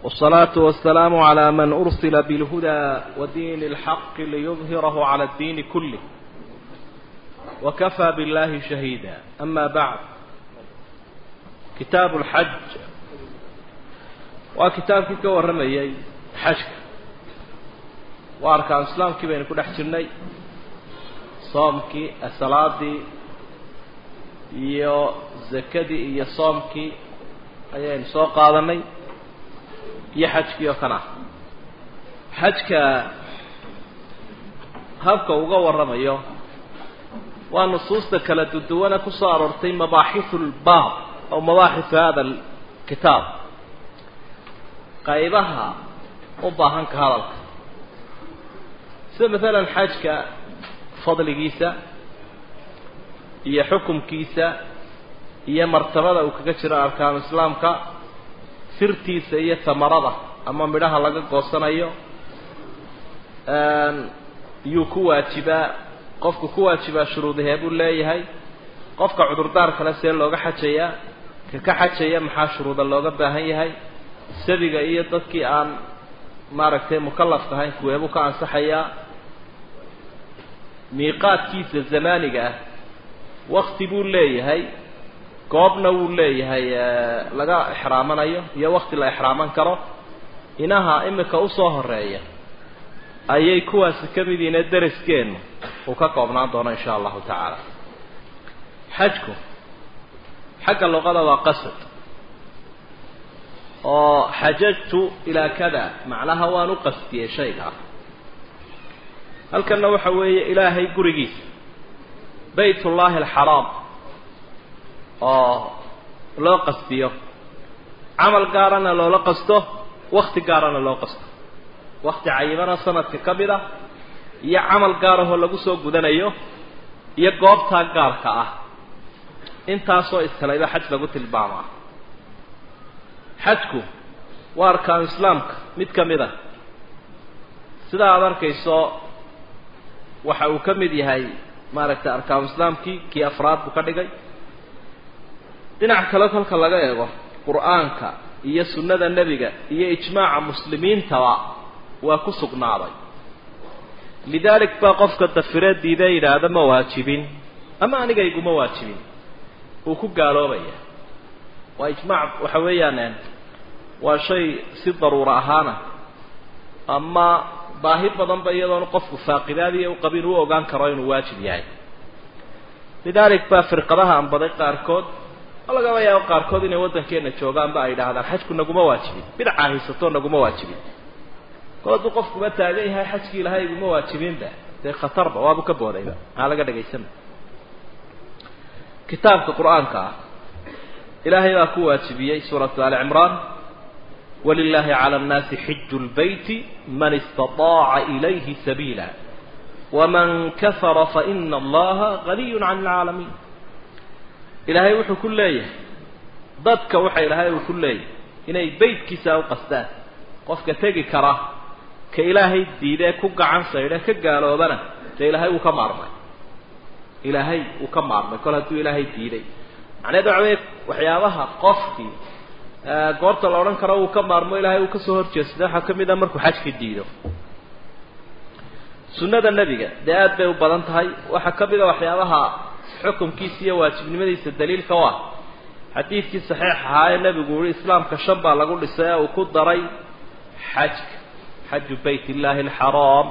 والصلاة والسلام على من أرسل بالهدى ودين الحق ليظهره على الدين كله وكفى بالله شهيدا. أما بعد، كتاب الحج وكتاب كورمي حج وأركان الإسلام كي بين كل حجرني صومك الصلاة iyo zakadii iyo soomkii ayaan soo qaadanay iyo xajkii oo kana xajka habka uga waramayo waa nusuusta kala duwan ku soo aroortay mabaaxithul baab oo mabaaxith hada kitab qaybaha u baahan ka hadalka sida mesela xajka fadligiisa iyo xukumkiisa iyo martabada uu kaga jiro arkaan islaamka sirtiisa iyo tamarada ama midhaha laga goosanayo yu ku waajiba qofku ku waajiba shuruudaha buu leeyahay qofka cudurdaar kale see looga xajaya ka xajaya maxaa shuruuda looga baahan yahay sabiga iyo dadkii aan maaragtay mukallaf ahayn kuweebu ka ansaxaya miiqaadkiisa zamaaniga waqti buu leeyahay goobna wuu leeyahay laga ixraamanayo iyo waqti la ixraaman karo inaha imika u soo horeeya ayay kuwaas ka mid yihiin dariskeenu oo ka koobnaan doona insha Allah taala. xajku xagga luqada waa qasad oo xajjtu ila kada macnaha waan u qastiyay shayga halkana waxa weeye ilaahay gurigiisa بيت الله الحرام لو قصديه عمل قارنا لو قصده وقت قارنا لو قصده وقت عيبنا سنة كبيرة يا عمل قاره لو سو غدنايو يا غوبتا قاركا انت سو استليبه حج لو تلباما حجكو واركان اسلامك مid kamida sida aad arkayso waxa uu kamid yahay maaragta arkaan islaamkii kii afraad buu ka dhigay dhinac kale halka laga eego quraanka iyo sunnada nabiga iyo ijmaaca muslimiinta waa ku sugnaaday lidalik ba qofka tafriidida iraada ma waajibin ama aniga iguma waajibin uu ku gaaloobaya waa ijmaac waxa weeyaan waa shay si daruura ahaana ama baahi badan ba iyadoo qofku faaqidaadiyo u qabin uu ogaan karo inuu waajib yahay lidalik ba firqadaha aan baday qaarkood laga yaabo qaarkood inay wadankeena joogaan ba ay yiraahdaan xajku naguma waajibin bidca haysato naguma waajibin qodob qofku ma taagan yahay xajki ilaahay iguma waajibin ba ee khatar ba waa ka boodayba aan laga dhageysan kitaabka quraanka ilaahay baa ku waajibiyay suurada al-imran ولله على الناس حج البيت من استطاع إليه سبيلا ومن كفر فإن الله غني عن العالمين. إلهي وحو كلية ضدك وحي إلهي وكلية إنه بيت كسا وقصدان قفك تيجي كراه كإلهي ديده كوكا عن سيده كقالوا بنا إلهي وكمارمي إلهي وكمارمي كل هدو إلهي ديده يعني دعوه وحيابها قفتي goorta la oran karo uu ka maarmo ilaahay uu ka soo horjeesto waxa kamida markuu xajka diido sunnada nabiga daad bay u badan tahay waxa kamida waxyaabaha xukunkiisa iyo waajibnimadiisa daliilka waa xadiiskii saxiix ah ee nabigu uu islaamka shan baa lagu dhisay oo ku daray xajju baytillahi alharam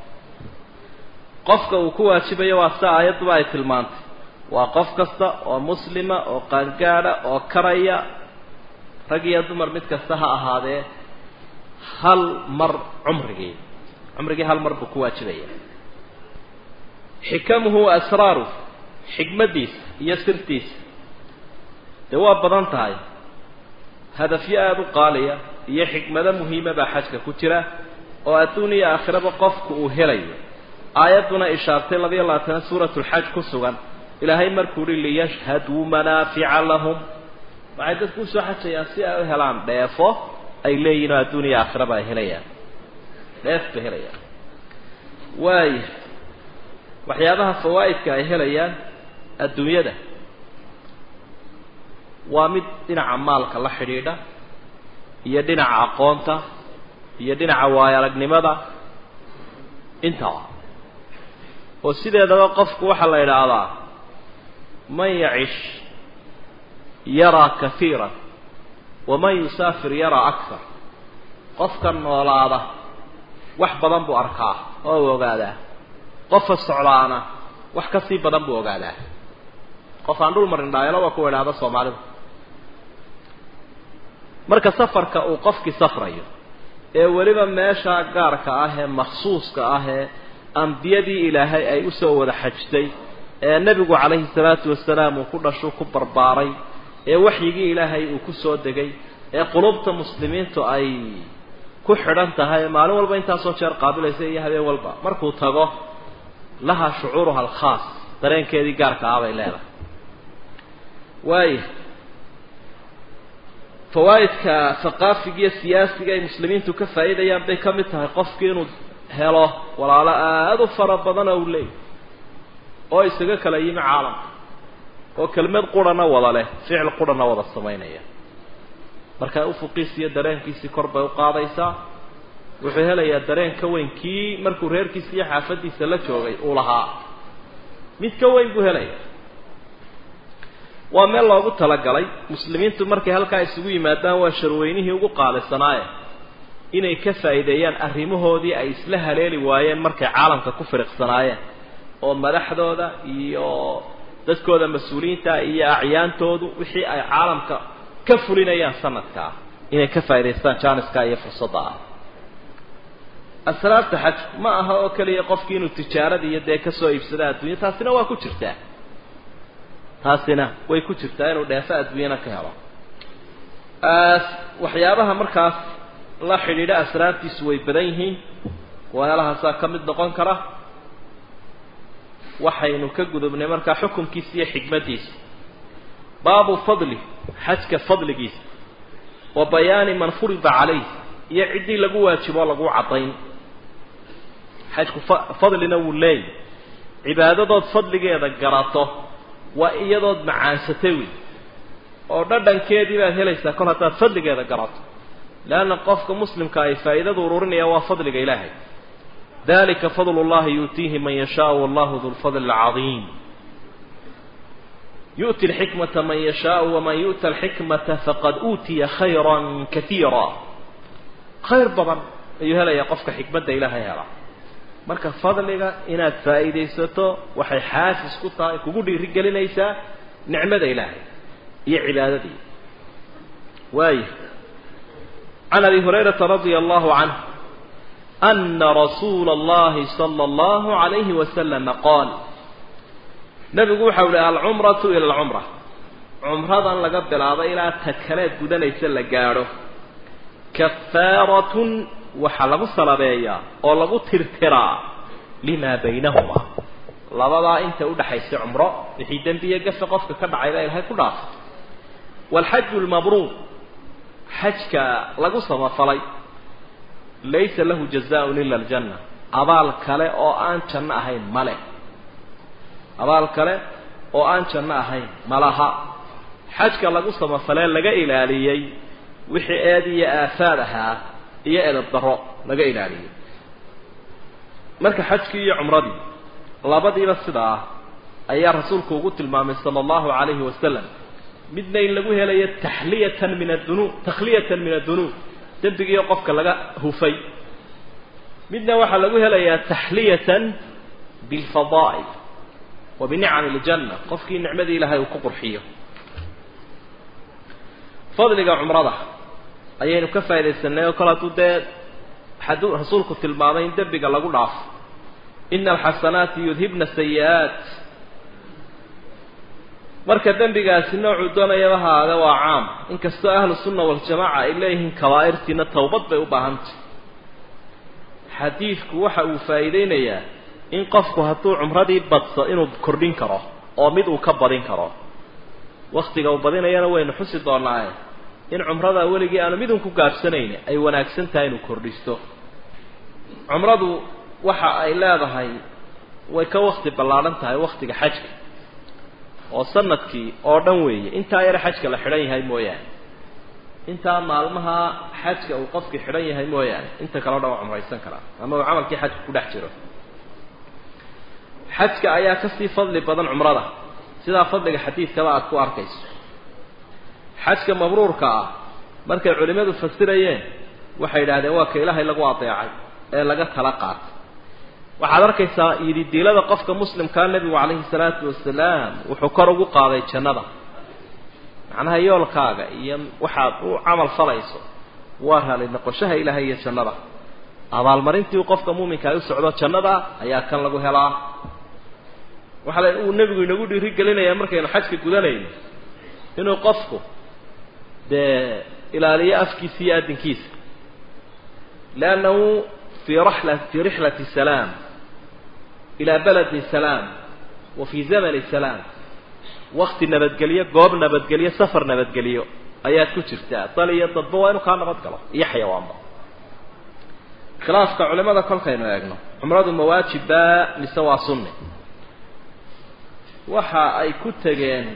qofka uu ku waajibayo waa saayad ay tilmaantay waa qof kasta oo muslima oo qaangaara oo karaya ragiya dumar mid kasta ha ahaadee hal mar umrigi hal mar buu ku waajibaya xikamuhu asraru xikmadiis iyo sirtiis waa badan tahay hadafyo aad u qaaliya iyo xikmada muhiima ba xajka ku jira oo adduuniya aakhiraba qofku uu helayo aayaduna ishaartay 22 suuratul hajj ku sugan ilaahay markuu li yashhadu manafi'a lahum waxay dadku soo xajayaan si ay u helaan dheefo ay leeyihiin adduuniya aakhiraba ay helayaan dheefta helayaan waxyaabaha fawaaidka ay helayaan adduunyada waa mid dhinaca maalka la xidhiidha iyo dhinaca aqoonta iyo dhinaca waayaragnimada intaba oo sideedaba qofku waxa la yiraahdaa man ya'ish yara kathiran wa man yusafir yara akthar qofka noolaada wax badan buu arkaa oo ogaadaa qof socdaana wax ka sii badan buu ogaadaa qof aan dhul marin dhaayalo waa ku wadaada Soomaalidu marka safarka uu qofkii safrayo ee waliba meesha gaarka ah ee maxsuuska ah ee ambiyadii ilaahay ay u soo wada xajtay ee nabigu calayhi salaatu wasalaam uu ku dhasho ku barbaaray ee waxyigii ilaahay uu ku soo degay ee qulubta muslimiintu ay ku xidhan tahay maalin walba inta soo jeer qaabilaysa iyo habeen walba markuu tago laha shucuuruha al-khaas dareenkeedii gaarka ah bay leedahay way fawaidka thaqaafiga siyaasiga ee muslimiintu ka faa'iidayaan bay ka mid tahay qofkii inuu helo walaalo aad u fara badan oo leey oo isaga kala yimi caalamka oo kelmad qurana wada leh ficil qurana wada sameynaya marka uu fuqiisiyo dareenkiisa kor bay u qaadaysaa wuxuu helayaa dareen ka weyn kii markuu reerkiisa iyo xaafadiisa la joogay uu lahaa mid ka weyn buu helayaa waa meel loogu talagalay muslimiintu markay halka isugu yimaadaan waa sharweynihii ugu qaalisanaaye inay ka faa'iideeyaan arrimahoodii ay isla haleeli waayeen markay caalamka ku fariiqsanaayeen oo madaxdooda iyo dadkooda mas'uuliyiinta iyo acyaantoodu wixii ay caalamka ka fulinayaan sanadka inay ka faa'iideystaan jaaniska iyo fursadda asraarta xaj ma aha oo kaliya qofkii inuu tijaarada iyo ka soo iibsada adduunyo taasina waa ku jirtaa taasina way ku jirtaa inuu dheefa adduunyada ka helo waxyaabaha markaas la xidhiidha asraartiisu way badan yihiin walaalahaas ka mid noqon kara waxaynu ka gudubnay marka xukunkiisa iyo xikmadiisa baabu fadli xajka fadligiisa wa bayaani man furida calayhi iyo cidii lagu waajibo lagu cadayn xajku fadlina wuu leeyahay cibaadadood fadligeeda garato waa iyadood macaansatay oo dhadhankeedii baad helaysaa kol hadaad fadligeeda garato laana qofka muslimka ay faa'iidadu ururinaya waa fadliga ilaahay dalika fadlullahi yutiihi man yashaa wallahu dhul fadli alazim يؤتي الحكمة من يشاء ومن يؤتى الحكمة فقد أوتي خيرا كثيرا خير طبعا أيها لا يقفك حكمة إلهي يرى marka fadliga inaad faa'iideysato waxay xaafis ku tahay kugu dhiirigelinaysaa nicmada ilaahay iyo cibaadadii way عن أبي هريرة رضي الله عنه أن رسول الله صلى الله عليه وسلم قال نبي حول العمرة إلى العمرة عمرة لقد بلاد إلى تكلات بدن يسل جاره كفارة وحلق الصلابية أو لقوا ترترا لما بينهما لبضع أنت أود حيث عمرة بحيدن بيه قف قفك كبع إلى هاي كلها والحج المبرور حجك لقوا صمفلي ليس له جزاء إلا الجنة أبال كله أو أن جنة هاي ملك أبال كله أو أن جنة هاي ملها حجك لقوا صمفلي لقى إلاليي وحي آدي آثارها iyo edab daro laga ilaaliyo marka xajkii iyo umradii labadiiba sidaa ayaa rasuulku ugu tilmaamay sallallahu alayhi wasallam midna in lagu helayo tahliyatan min ad-dunub takhliyatan min ad-dunub dambiga qofka laga hufay midna waxa lagu helayaa tahliyatan bil fadaa'il wa bi ni'am al-janna qofkii nicmadii ilaahay uu ku qurxiyo fadliga umrada ayaynu ka faa'iideysanay oo kala tuude xadu rasuulku tilmaamay in dambiga lagu dhaaf innal hasanati yudhibna sayiat marka dambigaasi noocu doonayaba haada waa caam inkastoo ahlu sunna wal jamaa ay leeyihiin kabaa'irtina tawbad bay u baahantahay xadiisku waxa uu faa'iideynayaa in qofku hadduu umradii badso inuu kordhin karo oo mid uu ka badin karo waqtiga uu badinayana waynu xusi doonaa in umrada waligii aanu midun ku gaabsanayn ay wanaagsan tahay inuu kordhisto umradu waxa ay leedahay way ka waqti ballaaran tahay waqtiga xajka oo sanadkii oo dhan weeye inta yar xajka la xiran yahay mooyaan inta maalmaha xajka uu qofkii xidhan yahay mooyaan inta kale oo cumraysan kara ama uu camalkii xajka ku dhex jiro xajka ayaa ka sii fadli badan cumrada sida fadliga xadiidkaba aad ku arkayso xajka mabruurka ah markay culimadu fasirayeen waxay yiraahdeen waa ka Ilaahay lagu adeecay ee laga tala qaatay waxaad arkaysaa diilada qofka muslimka nabiga kaleey salaatu wasalaam wuxuu kor ugu qaaday jannada macnaha yoolkaaga iyo waxaad u camal falayso waa hali noqoshaha Ilaahay iyo jannada abaalmarintii qofka muuminka ay u socdo jannada ayaa kan lagu helaa waxa uu nabigu inagu dhiri galinayaa markaynu xajka gudanayno inuu qofku ilaaliyo afkiisa iyo adinkiisa لأنه في رحلة السلام إلى بلد السلام وفي زمن السلام وقت نبتقلية قوب نبتقلية سفر نبتقلية آيات كتشرتها طالية تضبوا إنه كان نبتقله يحيى وعمر خلاص كعلماء ذا كل خير يقنوا عمراد المواجب لسوا صنة وحا أي كتجين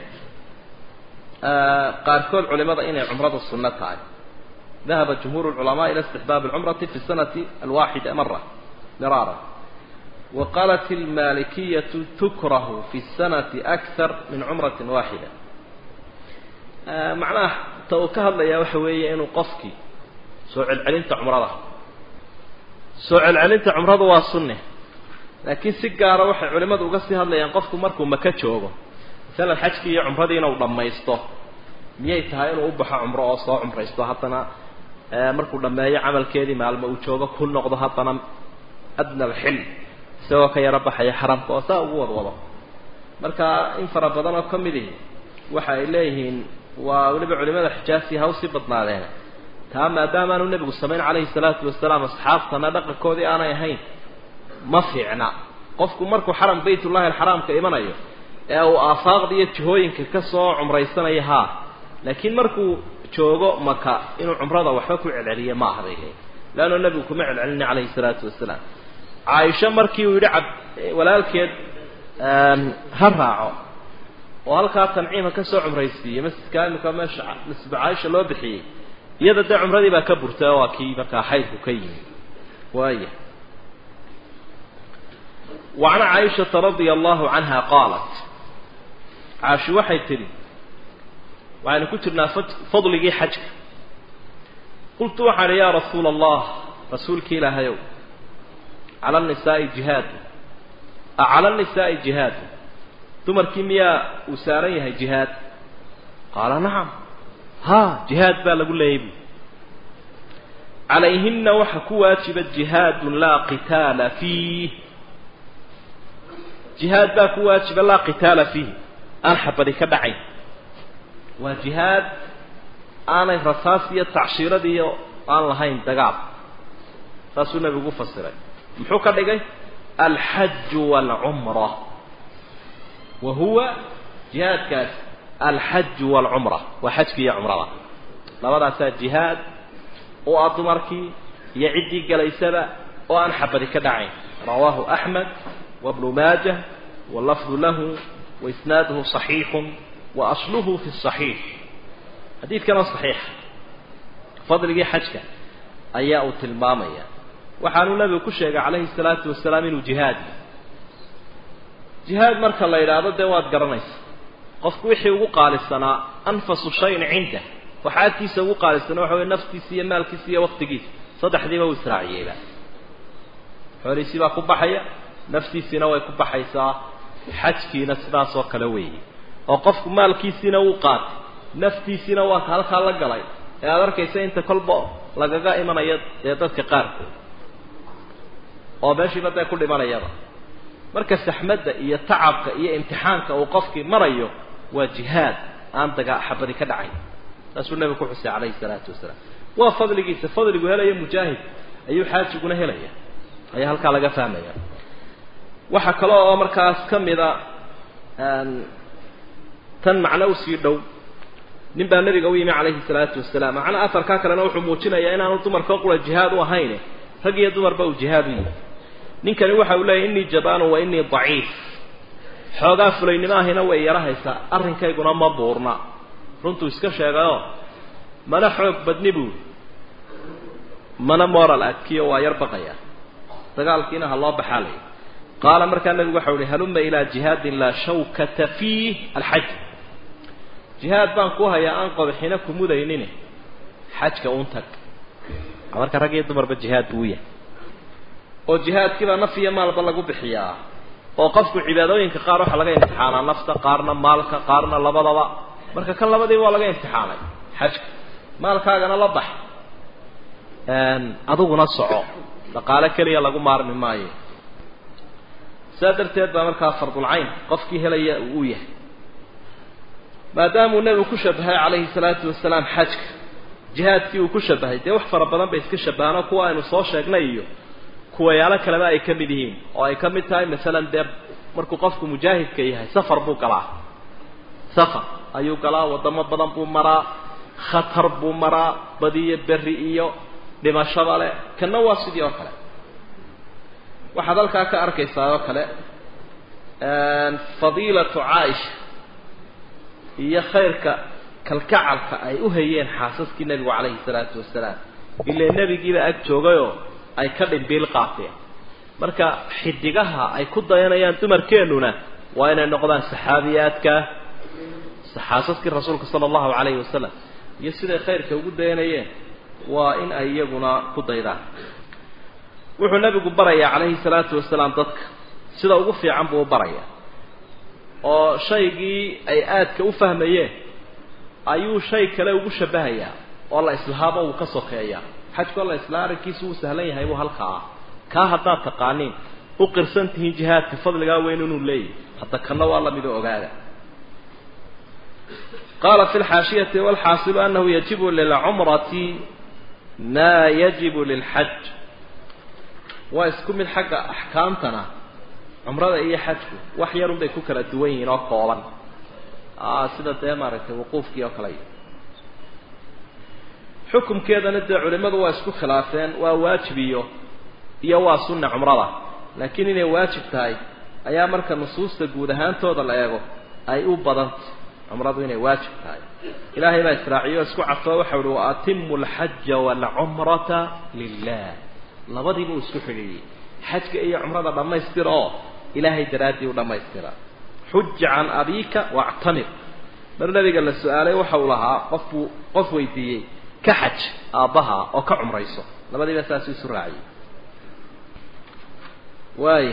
قال كل علماء إن عمراد السنة تعالى ذهب جمهور العلماء إلى استحباب العمرة في السنة الواحدة مرة مرارا وقالت المالكية تكره في السنة أكثر من عمرة واحدة معناه توكه الله يا وحوية إنه قفكي سوء العلنت عمرة سوء العلنت عمرة والسنة لكن سجارة وحي علماء وقصها الله ينقفكم مركم مكتشوبه مثلا الحجكي عمرة دينا ولما يسطه ميتها إنه أبحى عمرة أصلا عمرة يسطه حتى markuu dhameeyo camalkeedii maalmo uu joogo ku noqdo hadana adna xil soo ka yara baxay xaramka oo saa ugu wadwado marka in fara badan oo kamidii waxa ay leeyihiin waa waliba culimada xijaasi hawsi badnaadeen maadaama aanu nabigu sameeyay calayhi salaatu wasalaam asxaabtana dhaqankoodii aanay ahayn ma fiicna qofku markuu xaram baytullaahi alxaraamka imanayo ee uu aafaaqda iyo jihooyinka ka soo cumraysanayo laakiin markuu joogo maka inuu cumrada waxba ku celceliyo ma ahaday laana nabigu kuma celcelin calayhi salaatu wasalaam Aisha markii uu yiri walaalkeed ha raaco oo halka tanciima ka soo cumraysiiyay masjidka imika meesha nisba Aisha loo bixiyay iyada da cumradii baa ka burtay waa kii marka xaydku ka yimi waaya وعن عائشة رضي الله عنها قالت عائشة waxay tiri وأنا كنت فضل جي حج قلت وحنا يا رسول الله رسولك إله يوم على النساء جهاد على النساء جهاد تمر كيمياء وساريها جهاد قال نعم جهاد بالقول له يبي عليهن وحكوا واجب جهاد لا قتال فيه جهاد باكوا واجب لا قتال فيه أنحب ذيك بعين وجهاد أنا رصاصية تعشيرة أنا لهين دقاب رسولنا بيقول فسره محوكا دقي الحج والعمرة وهو جهاد كاس الحج والعمرة وحج في عمرة لا وضع جهاد وأطمركي يعدي قليسبة وأن حبذي كدعين رواه أحمد وابن ماجه واللفظ له وإسناده صحيح وأصله في الصحيح حديث كان صحيح فضل جي حجك أياء تلمامية وحانو النبي كشيغ عليه الصلاة والسلام إنه جهاد مركا الله إلى هذا دواد قرنيس قفك وحي وقال السنة أنفس شيء عنده وحاتي سوى قال السنة وحوى نفسي سيا مالكي سيا وقت قيس صدح ديما وإسرائيل حوري سيبا كبحية نفسي سينوى كبحيسا حجكي نسناس وكلوي وقفك مالكيسina uu qaatay naftiisina waa halka la galay ee aad arkaysa inta kolbo lagaga imanaya dadka qaarkood oo meeshii baday ku dhimanayaba marka saxmada iyo tacabka iyo imtixaanka uu qofkii marayo waa jihaad aan daga xabadi ka dhacay rasuulna ku xusay calayhi salaatu wasalaam waa fadligu helaya mujaahid ayuu xaajiguna helaya ayaa halka laga fahmaya waxa kale oo markaas kamida tan macna u sii dhow ninba nabiga u yimi calayhi salaatu wasalaam macna afarka kalena wuxuu muujinayaa inaanu dumarka qura jihaad u ahayn rag iyo dumarba u jihaad u yihiin ninkani waxa uu leeyahay inni jabaan wa inni dhaif xoogaa fulaynimo ahina way yarahaysa arrinkayguna ma buurna runtu iska sheegayo mana xoog badni buu mana moral adkiyo waa yar baqaya dagaalkiina ha loo baxaalay qaala markaa nabigu waxa uu halumma ila jihaadin la shawkata fiih alhajj jihaad baan ku hayaa aan qodxina ku mudaynine xajka uun tag marka rag iyo dumarba jihaad buu yahay oo jihaadkiiba nafiya maalba lagu bixiyaa oo qofku cibaadooyinka qaar waxa laga imtixaanaa nafta qaarna maalka qaarna labadaba marka kan labadii waa laga imtixaanay xajka maalkaagana la bax aduguna soco dhaqaale kaliya lagu maarmi maayo saadarteed baa markaa fardul ayn qofkii helaya uu yahay maadaama nabigu ku shabahay calayhi salaatu wasalaam xajka jihaadkii uu ku shabahay dee wax fara badan bay iska shabaano kuwa aynu soo sheegnay iyo kuwayaalo kaleba ay ka mid yihiin oo ay ka mid tahay masalan dee markuu qofku mujaahidka yahay safar buu galaa safar ayuu galaa wadamo badan buu maraa khatar buu maraa badiyo berri iyo dhimashada leh kana waa sidii oo kale waxaad halkaa ka arkaysaa oo kale fadiilatu caaisha iyo khayrka kalkacalka ay u hayeen xaasaskii nabigu calayhi salaatu wasalaam ilaa nabigiiba ag joogayoo ay ka dhimbiil qaateen marka xidigaha ay ku dayanayaan dumarkeennuna waa inay noqdaan saxaabiyaadka xaasaskii rasuulka sala allahu calayhi wasalam iyo siday khayrka ugu dayanayeen waa in ay iyaguna ku daydaan wuxuu nabigu barayaa calayhi salaatu wasalaam dadka sida ugu fiican buu u barayaa oo shaygii ay aadka u fahmayeen ayuu shay kale ugu shabahayaa oo la islahaabo uu ka sokeeyaa xajku la islaa arkiisu uu sahlan yahay buu halkaa ka hadda taqaaniin u qirsantihiin jihaadka fadliga weyn inuu leeyahay hatta kana waa la mid ogaada قال في الحاشية والحاصل أنه يجب للعمرة ما يجب للحج واسكم الحق أحكامتنا عمرة إيه حجه وحير بيكوكرة الدوين وقولا سيدة ديمارة وقوفك وكلي حكم كذا ندى علماء واسكو خلافين وواجبيه يوا سنة عمرة لكن إنه واجب تاي أيام مركز نصوص تقودهان توضى الأيغو أي أبضانت عمرض إنه واجب تاي إلهي ما إسرائيل اسكو عفا وحول وأتم الحج والعمرة لله لبضي بو اسكو حلي حج أي عمرة لما يسترى إلهي درادي ولما يسترى حج عن أبيك واعتمر مرنا قال السؤال وحولها قفويتي كحج آبها أو كعمريسو لبضي بساسي سرعي واي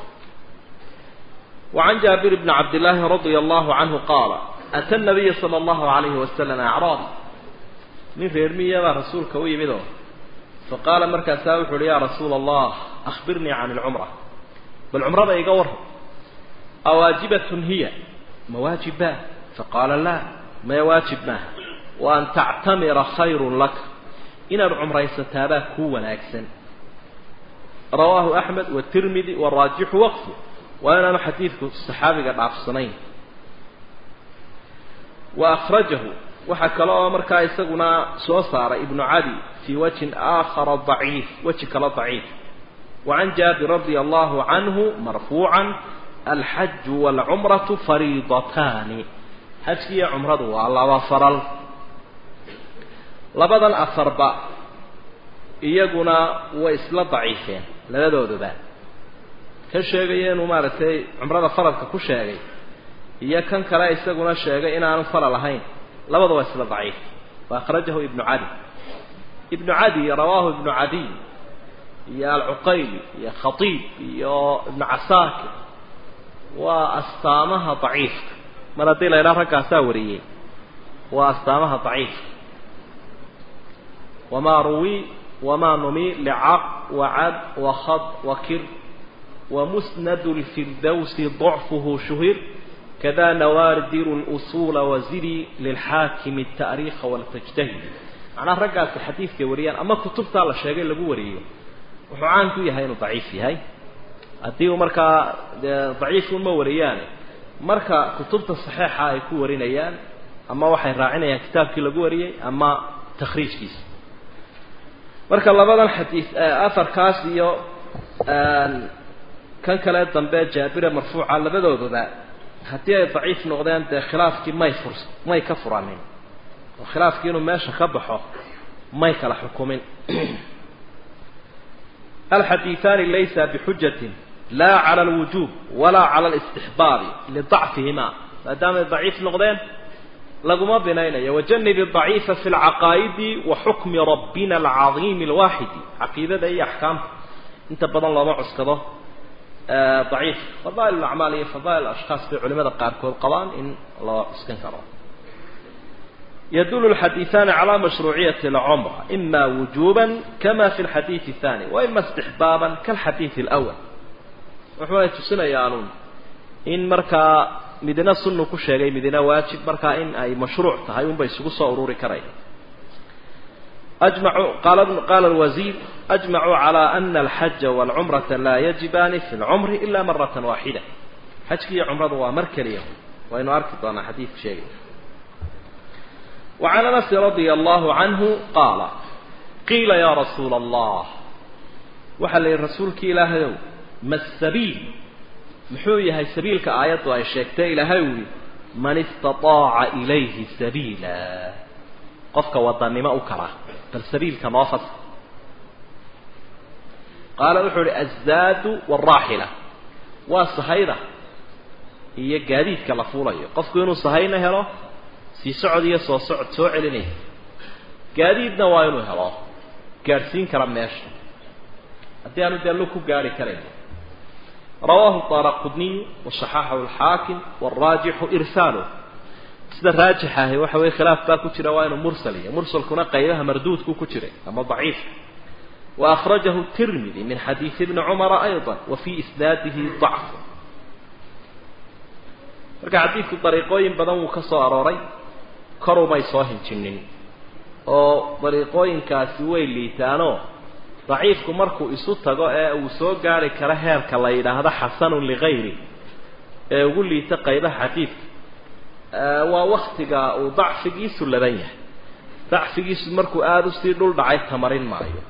وعن جابر بن عبد الله رضي الله عنه قال أتى النبي صلى الله عليه وسلم أعرابي من فيرمية رسولك ويمده فقال مركز ساوح يا رسول الله أخبرني عن العمرة بالعمرة يقور أواجبة هي مواجبة فقال لا ما واجب معها وأن تعتمر خير لك إن العمرة يستابه هو أكسن رواه أحمد والترمذي والراجح وقفه وأنا حديثك الصحابي قد عفصنين وأخرجه وحكى له مركا يسقنا سوصار ابن عدي في وجه آخر ضعيف وجه كلا ضعيف وعن جابر رضي الله عنه مرفوعا الحج والعمرة فريضتان حج هي عمرة والله وفرل لبدا الأثرباء إيقنا وإسلا ضعيفين لا ذو ka sheegayeen maartay umrada faradka ku sheegay iyo kan kale isaguna sheegay in aan faral lahayn labadaba isla dhaif wa akhrajahu ibn adi rawahu ibn adi ya al-uqayli ya khatib ya ibn asakir wa astamaha dhaif maradii la raka sawriye wa astamaha dhaif wama ruwi wama numi li'aq wa'ad wa khad wa kir ومسند الفردوس ضعفه شهر كذا نواردر الأصول وزري للحاكم التاريخ والتجتهد أنا رجع في الحديث كوريان أما كتبت على الشيء اللي بوريه وحعان كوي هاي ضعيف هاي أديه مركا ضعيف وموريان مركا كتبت الصحيحة يكون ورينيان أما واحد راعينا يا كتاب كله بوريه أما تخريج كيس مركا الله بدل الحديث أثر كاسيو كان كلا ضمبه جابر مرفوع لبدودودا hadii ay dhaif noqdaan de khilaafki may yكفرانين وخلاف كينو ماشي خبحه ما يكلا حكومين. الحديثان ليس بحجة لا على الوجوب ولا على الاستحباب لضعفهما، فدام الضعيف نقدين لقما بنينا. وجنب الضعيف في العقائد وحكم ربنا العظيم الواحد. عقيدة أي أحكام انت بدل الله معس كذا ضعيف. فضائل الأعمال فضائل الأشخاص في علماء القارك والقوان إن الله استنكره. يدل الحديثان على مشروعية العمرة إما وجوبا كما في الحديث الثاني وإما استحبابا كالحديث الأول. وحوالي تسنى يالون إن مركا مدينة سنة كشيء مدينة واجب مركا إن أي مشروع تهايون بيسقوا صوروري كريه. قال الوزير أجمعوا على أن الحج والعمرة لا يجبان في العمر إلا مرة واحدة. حج كي عمره ومركليه وإنه أركض أنا حديث شيء. وعن أنس رضي الله عنه قال قيل يا رسول الله وحل الرسول كي إلهي ما السبيل محوية هاي سبيل كآيات وهي الشيكتة إلهي من استطاع إليه سبيلا قفك وضعني ما أكره فالسبيل كما فصل. قال وحول الزاد والراحلة والصهيدة هي قاديد كالفولية قفك ينو صهينة هلا سي سعودية سو علينيه قاديدنا واينو هلا قارسين كرم ماشي أديانو ديالوكو قاري كريم. رواه الطارقطني والصحاح الحاكم والراجح إرساله. سيدا الراجحة هي وحوي خلاف باكو ترى واينو مرسلية مرسل كنا قيلها مردود كو ترى أما ضعيف. وأخرجه الترمذي من حديث ابن عمر أيضا وفي إسناده ضعف. رجع حديث الطريقين بدنو كساراري كرو ما يصاهن جنين أو طريقين كاسوي اللي تانو ضعيف مركو إسوتا جاء وسوق على كرهير كلايدا هذا حسن لغيره يقول لي تقيده حديث ووقت جاء وضعف جيس ولا بيه ضعف جيس مركو آدوستي دول ضعيف تمرين معيه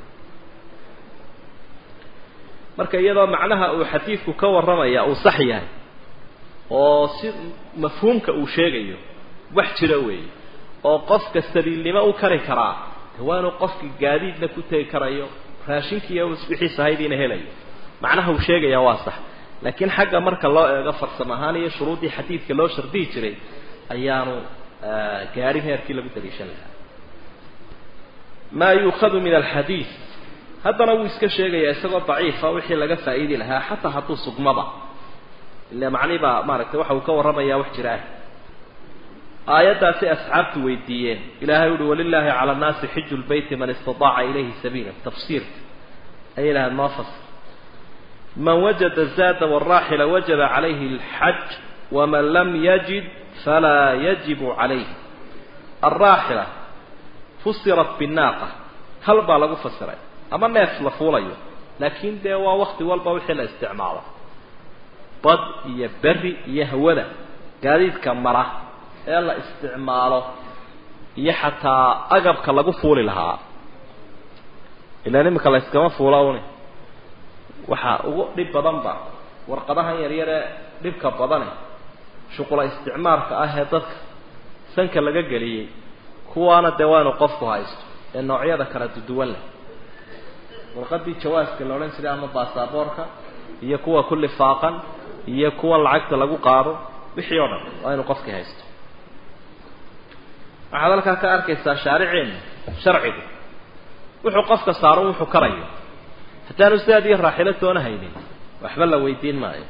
مركا يدا معناها وحديث كور رمية أو صحيح أو مفهوم كأوشيء وحشروي أو قف كالسبيل لما أكره كراه هو أنه قف الجديد لكوته كرايو راشينك يا وسبحي سهيدين هلاي معناها وشيء يا واضح. لكن حاجة مركا الله غفر سماهاني شروطي حديث كلو شرطي جري أيانو كارين هيركي لبتريشان ما يؤخذ من الحديث هذا لو يسكشيء يا سبب ضعيف وحي لقى فائدة لها حتى حطوا صقمضة اللي معني بقى مارك توحى وكور رمى يا وحجراه. آيات أصحاب تويديين إلهي يقول ولله على الناس حج البيت من استطاع إليه سبيلا تفسير أي لها النافص. من وجد الزاد والراحل وجب عليه الحج ومن لم يجد فلا يجب عليه. الراحلة فسرت بالناقة هل بالغ فسرت أما الناس لفوليه لكن ده وقت والبوحي الاستعمال بد يبري يهوده قاديد كمره إلا استعماله يحتى أقرب لغو فولي لها إلا نمك الله إسكما فولاوني وحا دب بدنبا ورقدها يريرا دبك بدني شغل استعمار كأهدك سنك لغا قليه كوانا دوان وقفكو هايستو النوعية ذكرت الدول ورقدي جواسك اللولين سريع من باسابورك يكوى كل فاقا يكوى العقد لغو قارو بحيونا وين قفك هايستو. waxaad halkaa ka arkaysaa shaariceen sharcigu wuxuu qofka saaro wuxuu karayo hataa ustaadii raaxila toona haynin waxba la weydiin maayo.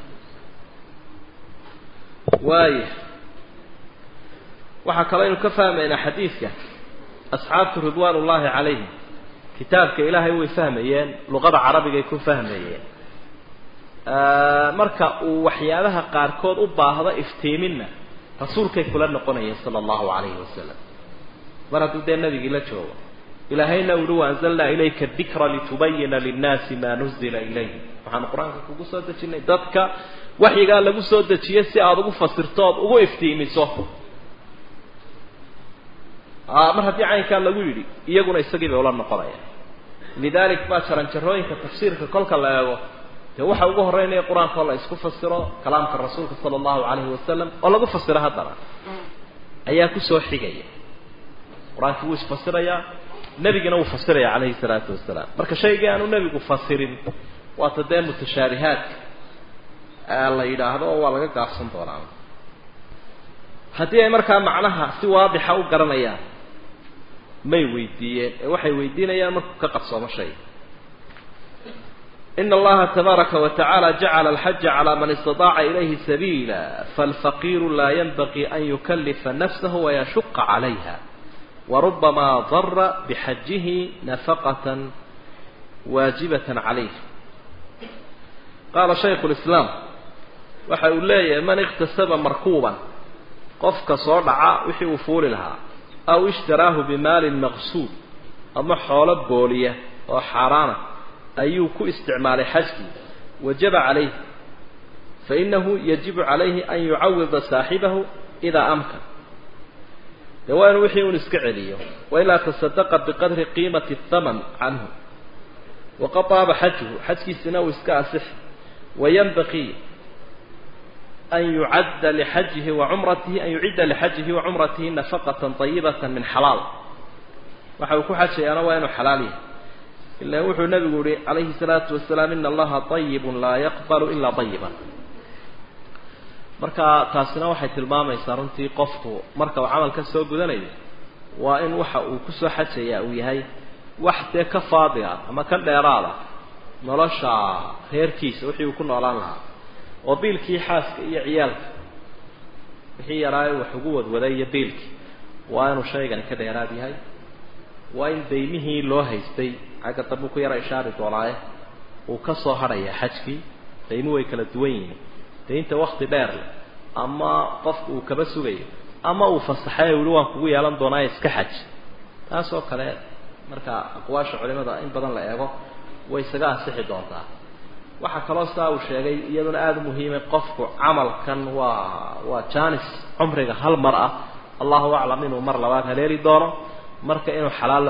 waxa kale inuu ka fahmayna xadiiska asxaabtu ridwaanullaahi calayhim kitaabka ilaahay way fahmayeen luqada carabiga ay ku fahmayeen marka uu waxyaabaha qaar kood u baahdo iftiiminna rasuulkay kula noqonayeen sallallahu alayhi wasallam. مرة دين النبي لا جوا إلهينا ولو أنزلنا إليك الذكر لتبين للناس ما نزل إليه. وحنا القرآن كقول صوت الشيء ضدك وحي قال له صوت الشيء سأضرب فسرتاب وقفتي من صوته. مرة في عين كان لقول لي يقول يستجيب ولا النقراء. لذلك ما شرن شروين كتفسير كقول كلا هو حوجه رأينا القرآن فالله يسكف فسره كلام الرسول صلى الله عليه وسلم ولا قف فسرها ترى. أياك سوحي جاي. quraanku wuu isfasiraya nabigana wuu fasiraya calayhi salaatu wasalaam marka shayga aanu nabigu fasirin waa tadee mutashaabihaat la yiraahdo waa laga gaabsan doonaa haddii ay markaa macnaha si waadixa u garanayaan may weydiiyeen waxay weydiinayaan markuu ka qabsoomo shay إن الله تبارك وتعالى جعل الحج على من استطاع إليه سبيلا فالفقير لا ينبغي أن يكلف نفسه ويشق عليها وربما ضر بحجه نفقة واجبة عليه قال شيخ الإسلام وحيقول لي من اغتسب مركوبا قفك صرع وحي وفور لها أو اشتراه بمال مغصوب أما حول بولية وحرانة أيوك استعمال حجه وجب عليه فإنه يجب عليه أن يعوض صاحبه إذا أمكن دوان وحي ونسكعليه وإلا تصدق بقدر قيمة الثمن عنه وقطع حجه حجه السنة واسكاسح وينبغي أن يعد لحجه وعمرته نفقة طيبة من حلال وحيكون حجه أنا وين حلاليه إلا وحو النبي عليه الصلاة والسلام إن الله طيب لا يقبل إلا طيبا marka taasina waxay tilmaamaysaa runtii qofku marka uu amal ka soo gudanayo waa in waxa uu ku soo xajaya uu yahay wax de ka faadiya ama ka dheeraada nolosha reerkiisa wixii uu ku noolaan lahaa oo biilkii xaaska iyo ciyaalka wixii yaraayo wax ugu wadwaday iyo biilkii waa inuu shaygan ka dheeraad yahay waa in deymihii loo haystay aga tabu ku yara ishaari doonaaye uu ka soo haraya xajkii deymuhu way kala duwan yihiin deynta waqti dheer ama qofku uu kaba sugayo ama uu fasaxay uu waan kugu yeelan doonaa iska xaj taas oo kale marka aqwaasha culimada in badan la eego way isaga ansixi doontaa waxa kale oo saa uu sheegay iyaduna aad muhiim ah qofku amalkan waa jaanis umriga hal mar ah Allahu a'lam inuu mar labaad haleeli doono marka inuu xalaal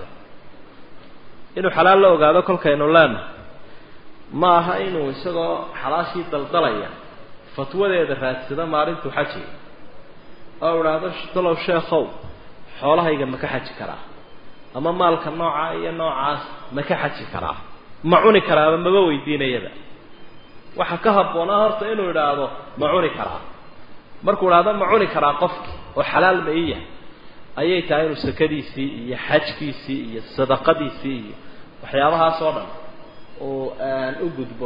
la ogaado kolkaynu leena ma aha inuu isagoo xalaashii daldalaya fatwadeeda raadsada maalintu xaji oo raado talow sheekhow xoolahayga ma ka xaji karaa ama maalka nooca iyo noocaas ma ka xaji karaa ma cuni karaa ma weydiinayada waxa ka haboona horta inuu yiraahdo ma cuni karaa markuu yiraahdo ma cuni karaa qofki oo xalaal ma yahay ayay tahay inuu sakadiisii iyo xajkiisii iyo sadaqadiisii iyo waxyaabahaas oo dhan oo aan u gudbo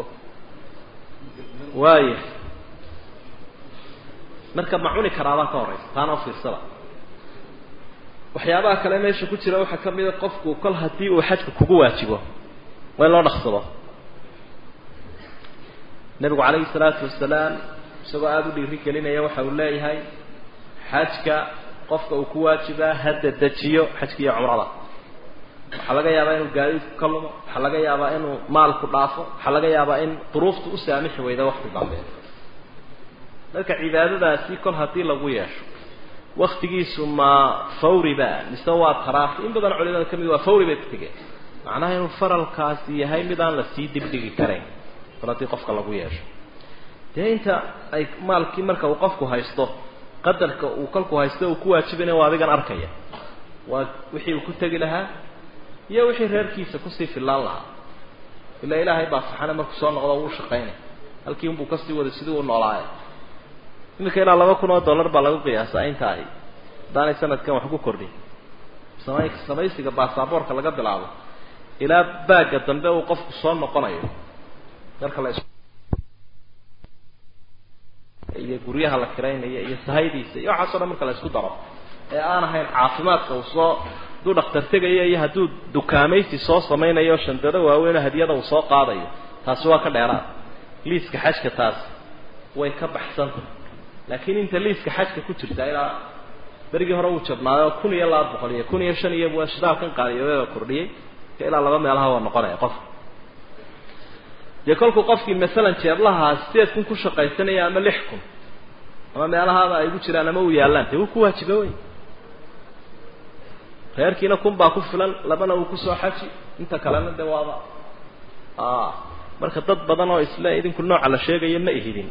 waaye marka ma cuni karaa ka horeysa taana fiirsada waxyaabaha kale meesha ku jira waxa kamid ah qofku kol hadii uu xajku kugu waajibo way loo dhaqsado nabiga kaleey salaatu wasalaam isagoo aad u dhiiri gelinaya waxa uu leeyahay xajka qofka uu ku waajibaa hadda dajiyo xajka iyo umrada waxa laga yaabaa inuu gaari ku kalmo waxa laga yaabaa inuu maal ku dhaafo waxa laga yaabaa in duruuftu u saamixi weydo waqti dambe marka cibaadadaasi kol hadii lagu yeesho waqtigiisu ma fawriba misawa taraaf in badan culimada kamid waa fawriba tigay macnaha inuu faralkaasi yahay midaan la sii dibdhigi karin qolati qofka lagu yeesho deynta ay maalkii marka uu qofku haysto qadarka uu kalku haysto uu ku waajibinay waa adigan arkaya waa wixii uu ku tagi lahaa iyo wixii reerkiisa ku sii filaan lahaa ila ilaahay baa saxana markuu soo noqdo uu shaqeynay halkii uu ka sii wada sidii uu noolaayo imika ilaa $2,000 baa lagu qiyaasaa intaay daanay sanadkan wax ku kordhin samaysiga baasaboorka laga bilaabo ilaa baaga dambe uu qofku soo noqonayo marka la iyo guryaha la kiraynayo iyo sahaydiisa iyo waxa soo marka la isku daro ee aan ahayn caafimaadka uu soo duu dhakhtar tagayo iyo haduu dukaamaysi soo sameeynayo shandada waaweyn hadiyada uu soo qaadayo taas waa ka dheeraad liiska xajka taas way ka baxsan laakiin inta liiska xajka ku jirta ilaa barigi hore uu jabnaayo 1200 iyo 1500 iyo shidaalkan qaaliyo kordhiyay ilaa laba meelaha waa noqonaya qof يقولك قفكي مثلا جيرلها 8 ku shaqaysanaya ama 6 kun ama meelaha ay ugu jiraan ama u yaalaan uu ku waajibay reerkiina kun baa ku filan labana uu ku soo xaji inta kalena dawaaba marka dad badan oo isla idinku nooc la sheegayo ma ihidin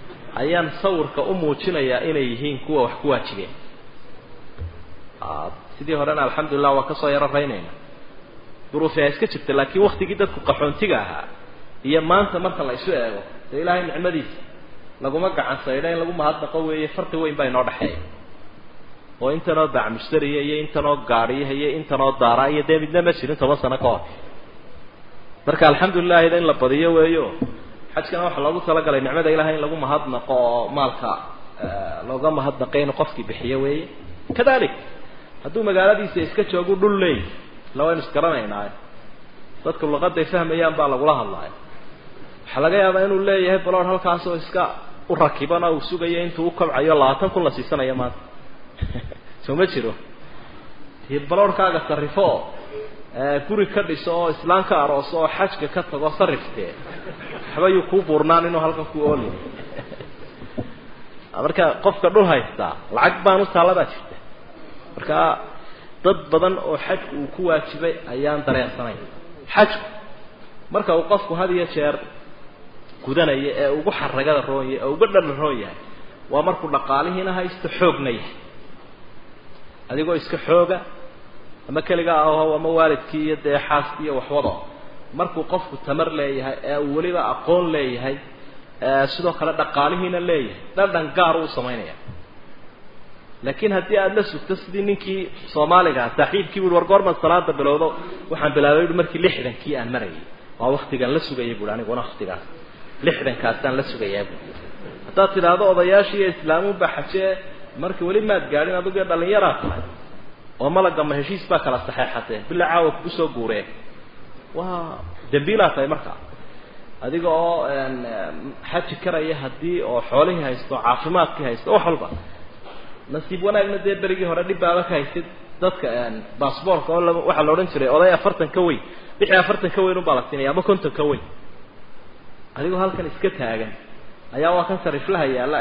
ayaan sawirka u muujinaya inay yihiin kuwa wax ku waajibeen sidii horena alxamdulillah waa kasoo yaro raynayna duruufi ay iska jirta laakiin waktigii dadku qaxoontiga ahaa iyo maanta marka la isu eego dee ilaahay nicmadiisa laguma gacan saydha in lagu mahadnaqo weeye farqi weyn baa inoo dhexeeya oo intanoo bacmushtariya iyo intanoo gaadhiyaha iyo intanoo daaraa iyo dee midna ma jirin 10 sano ka hor marka alxamdulilah ida in la badiyo weeyo xajkana waxaa loogu talagalay nicmada ilahay in lagu mahadnaqo oo maalka looga mahadnaqay inuu qofkii bixiyo weeye kadalik hadduu magaaladiisa iska joogo dhul leey la waynu isgaranaynaa dadku luqaday fahmayaan baa lagula hadlaaya waxaa laga yaabaa inuu leeyahay baloor halkaas oo iska u rakibana uu sugayo intuu u kabcayo 20 kun la siisanayo maanta soo ma jiro tii baloorkaaga sarifo guri ka dhiso oo islaamka arooso oo xajka ka tago sariftee waxba uu ku buurnaan inuu halka ku ooli marka qofka dhul haysta lacag baan u taalada jirta marka dad badan oo xajku uu ku waajibay ayaan dareensanay xajku marka uu qofku had iyo jeer gudanaya ee ugu xaragada rooyay oo ugu dhan rooyay waa markuu dhaqaalihiina haysto xoogna yahay adigoo iska xooga ama kaliga ah ama waalidkii iyo deexaaskii iyo waxwado markuu qofku tamar leeyahay ee uu waliba aqoon leeyahay sidoo kale dhaqaalihiina leeyahay dhan gaar uu sameeynaya laakiin haddii aad la sugto sidii ninkii Soomaaliga saaxiibkii war goorma salaada bilowdo waxaan bilaabay markii 60kii aan marayay waa waqtigan la sugayay buu anigu waqtigaas 60kaasaan la sugayay hatta tiraado odayaashii islaamu baxaje markii wali maad gaarin adigu dhalinyaro tahay oo malaga ma heshiis baa kala saxeexatay bil caawa ku soo guureen waa dambiila tahay marka adiga oo xaji karaya hadii oo xoolahi haysto caafimaadkii haysto wax walba nasiib wanaagna dee berigii hore dhibaaba ka haysid dadka baasaboorka oo waxa la oran jiray oday 40 ka weyn bixi 40 ka weyn u balaqtinaya ama 50 ka weyn adiga halkan iska taagan ayaa waa kan sarif la yaala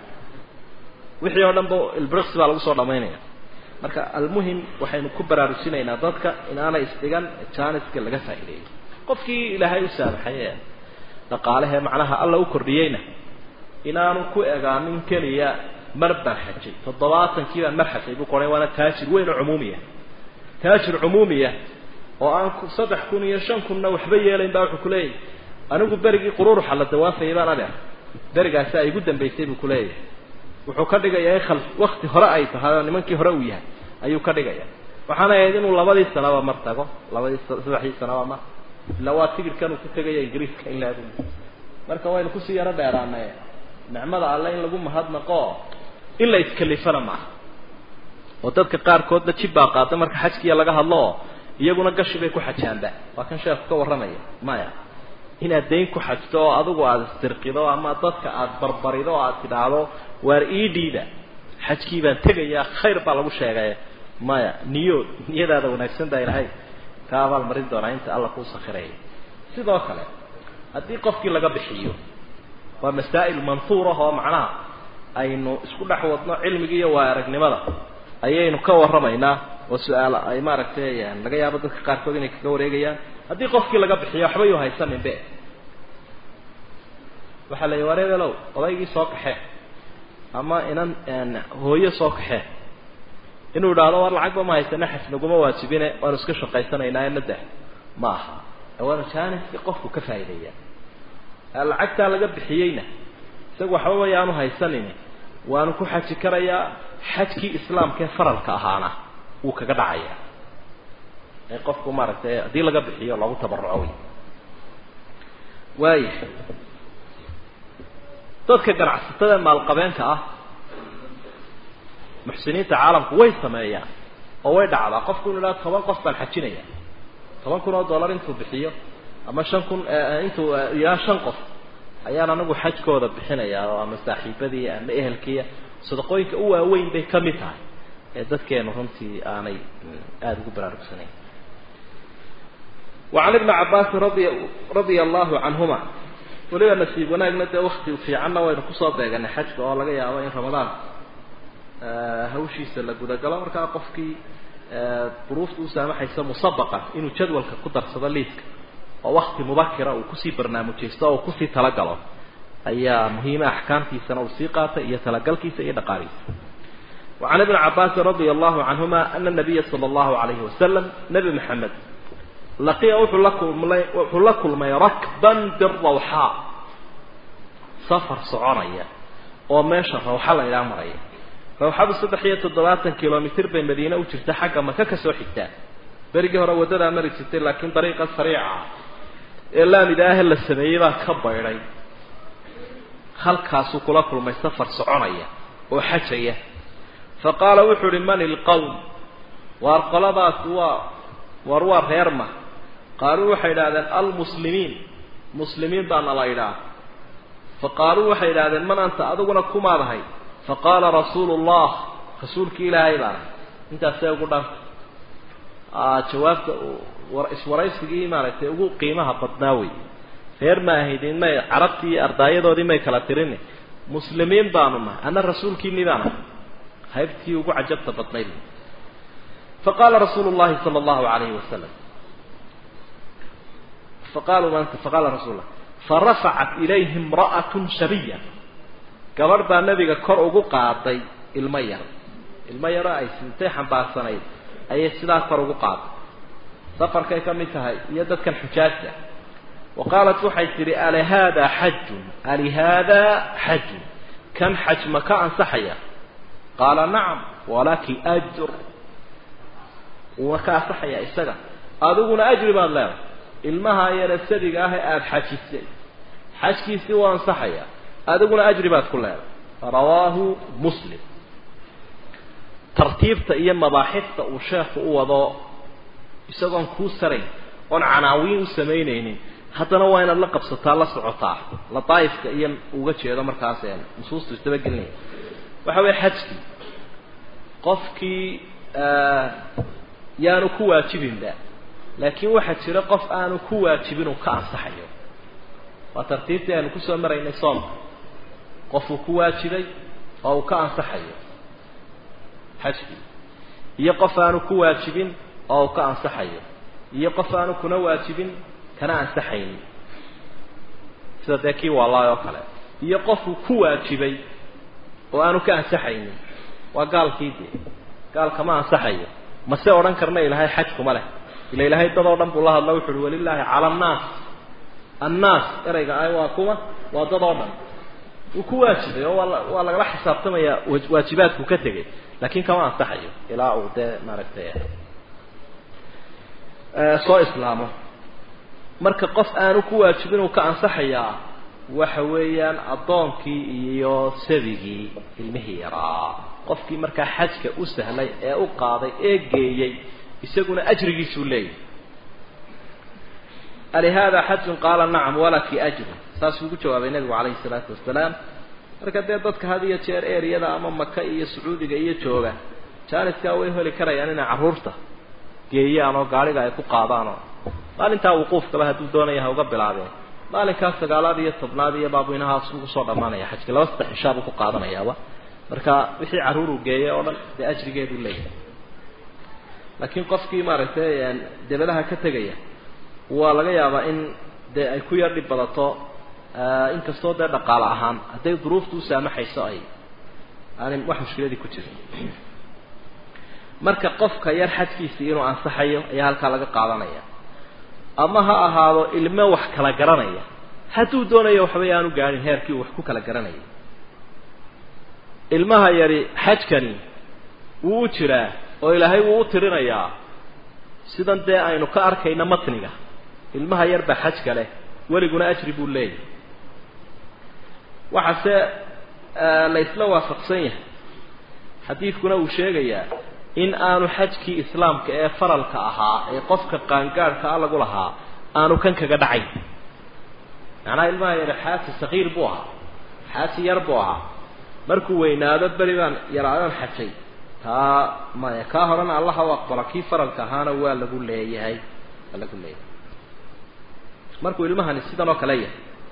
wixii oo dhanba ilbriqs baa lagu soo dhameynaya marka almuhim waxaynu ku baraarujinaynaa dadka in aanay isdigan jaaniska laga faa'iideeyo qofkii ilaahay u saamaxay dhaqaalaha macnaha alla u kordhiyayna inaanu ku egaamin kaliya marba xajay 70kii baan marxasay buu qoray waana taajir weyn cumuumiya oo aan 3,000 iyo 5,000 waxba yeelayn baa wuxuu ku leeyahay anigu berigii quruur xal dawaafay baan adeer berigaas ay ugu dambeysay buu ku leeyahay wuxuu ka dhigayaa khal waqti hore ay tahay nimankii hore u yahay ayuu ka dhigayaa waxaana ahayd inuu 2 sano martago 3 sano ma la waa tigirkan uu ku tagay Ingiriiska in la aado marka waynu ku sii yara dheeraanay nicmada alla in lagu mahadnaqo in la iskalifana ma oo dadka qaar kood la jibaa qaada marka xajkiya laga hadlo iyaguna gashi bay ku xajaanba waa kan sheekhu ka waramaya maya inaad deyn ku xajto adigu aad istirqido ama dadka aad barbarido aad tidaado waar iidida xajkii baan tagayaa khayr baa lagu sheegay maya niyadaada wanaagsan baa ilaahay ka abaal marin doona inta alla ku sakhiray sidoo kale haddii qofkii laga bixiyo waa masaa'il mansuura oo macnaha aynu isku dhaxwadno cilmiga iyo waaragnimada ayaynu ka waramaynaa oo su'aal ay maaragtay laga yaabo dadka qaar kood inay kaga wareegayaan haddii qofkii laga bixiyo waxba uu haysanin be waxa la yareeyo odaygii soo kaxee ama inan hooyo soo kaxee inuu dhaado war lacag ma haysana xafnaguma waajibine waan iska shaqaysanaynaa inada ma aha awaan jaaniski qofku ka faa'iideeyaa lacagta laga bixiyayna isagu waxa weeyaan haysanin waan ku xaji karayaa xajkii islaamka faralka ahaana uu kaga dhacaya ee qofku maaragtay hadii laga bixiyo lagu tabarrucay way dadka ganacsatada maal qabeenka ah muxsiniinta caalamku way sameeyaan oo way dhacdaa qofku inuu 10 qof baan xajinaya $10,000 intuu bixiyo ama 5,000 intuu yaa 5 qof ayaan anagu xajkooda bixinaya ama saaxiibadii ama ehelkiya sadaqooyinka u waaweyn bay kamid tahay ee dadkeenu runtii aanay aad ugu baraarugsaneyn وعن ابن عباس رضي الله عنهما ولي نصيب وناغنا ده وقت في عنا وين كسو beegan xajka oo laga yaabo in Ramadan hawshiisa la guda galo marka qofkii duruuftu u saamaxaysa musabaqa inuu jadwalka ku darsado liiska oo waqti mubakira uu ku sii barnaamijysto oo ku sii tala galo ayaa muhiim ah ahkaamtiisana uu sii qaata iyo tala galkiisa iyo dhaqaalihiisa وعن ابن عباس رضي الله عنهما أن النبي صلى الله عليه وسلم نبي محمد لقي وحلكم ما ركبا بالروحاء سفر صعانية وماشى روحاء إلى مرية روحاء بالصدحية 7 كيلومتر بين مدينة وجرت حاجة مكة كسوحتها برجع روادها مريك 60 لكن طريقة سريعة إلا نداه السمية كبيرين خلق سوق لكم ما يسافر صعانية وحشية فقال وحر من القوم وارقلبات وروى هرمة قالوا حيلادا المسلمين مسلمين بان الله إله فقالوا حيلادا من أنت أدونا كما رهي فقال رسول الله رسولك إله إله أنت سيقول جوابت ورئيسك إيمانك يقول قيمها قطناوي هرمة هيدين ما عربتي أرضايا دودي ما يكالاتريني مسلمين بانما أنا الرسول كيني بانا هيبتي يقول عجبت بطنين فقال رسول الله صلى الله عليه وسلم فقال رسول الله فرفعت إليه امرأة شبية قبرت النبي كر أبو قاطي المير أي سنتيحا بارسنين أي سلاح كر أبو قاطي سفر كيف مثلها يدك الحجاجة وقالت وحيتري ألي هذا حج كم حج مكان صحية قال نعم ولك أجر وكا صحية إساقا أدوغنا أجر بان الله المها يرسدق أهي حجيسي حجيسي وان صحية أدوغنا أجر بان كلها رواه مسلم ترتيب تأيام مباحث وشاف ووضاء إساقا كوسرين وان عناوين سمينين حتى نوين اللقب ستالة سعطاء لطائف كأيام وغتشي هذا مركاسين نصوص تستبقلني وحاول حجكي قفكي yaanu ku waajibinba laakiin waxa jira qof aanu ku waajibin oo ka ansaxayo waa tartiibtii aanu ku soo maraynay soom qof uu ku waajibay oo ka ansaxayo xajki iyo qof aanu ku waajibin oo ka ansaxayo iyo qof aanu kuna waajibin kana ansaxayn sida dadkii walaalo kale iyo qof uu ku waajibay oo aanu ka ansaxayn waa gaalkii kama ansaxayo ما سأوران كرنا إلهي حجكم له إلى إلهي تضارن بالله الله وحده ولله على الناس إرجع أيواكما وتضارن وكواجب والله راح حسابتم يا واجبات وكتجي لكن كمان تحيو إلى أودا ماركتيه صو إسلامه مرك قف أنا كواجبين وكأن صحيا وحويا أضانكي يا سبيجي المهيرة qofkii marka xajka u sahlay ee u qaaday ee geeyay isaguna ajrigiisu leeyahay ali hada hajj qala na'am walaki ajr saas ugu jawaabay nabiga kaleey salaatu wasalaam marka dadka hadiya jeer eeriyada ama Makka iyo Sacuudiga iyo jooga jaaliska way heli karayaan in caruurta geeyaan oo gaariga ay ku qaadaan maalinta wuquufka baa haduu doonayaa uga bilaabay maalinka 9aad iyo 10aad iyo baabweynaha ugu soo dhamaanaya xajka 2 xisaab ku qaadanayaa marka wixii caruur u geeyay oo dhan ajrigeedu leeyahay laakiin qofkii maaragtay debadaha ka tagaya waa laga yaabaa in ay ku yar dhib badato in kastoo dhaqaale ahaan haday duruuftu saamaxayso ay aanin wax mushkiladii ku jirin marka qofka yar xajkiisa inuu ansaxayo ayaa halka laga qaadanaya ama ha ahaado ilmo wax kala garanaya haduu doonayo waxba aanu gaarin heerkii wax ku kala garanaya ilmaha yari xajkani wuu jiraa oo ilaahay wuu tirinayaa sidan de aynu ka arkayna matniga ilmaha yar ba xaj kale waliguna ajri buu leeyahay waxa la isla waafaqsan yahay xadiidkuna uu sheegayaa in aanu xajkii islaamka ee faralka ahaa ee qofka qaangaarka ah lagu lahaa aanu kan kaga dhacay macnaha ilmaha yar xaasi saqiir buu ahaa xaasi yar buu ahaa markuu weynaado bariban yaraadan xajay ما يكاهرنا الله وأقبل كيف فرنكهانا ولا ليه هاي ولا ليه مركو إلمها نسيتنا كليه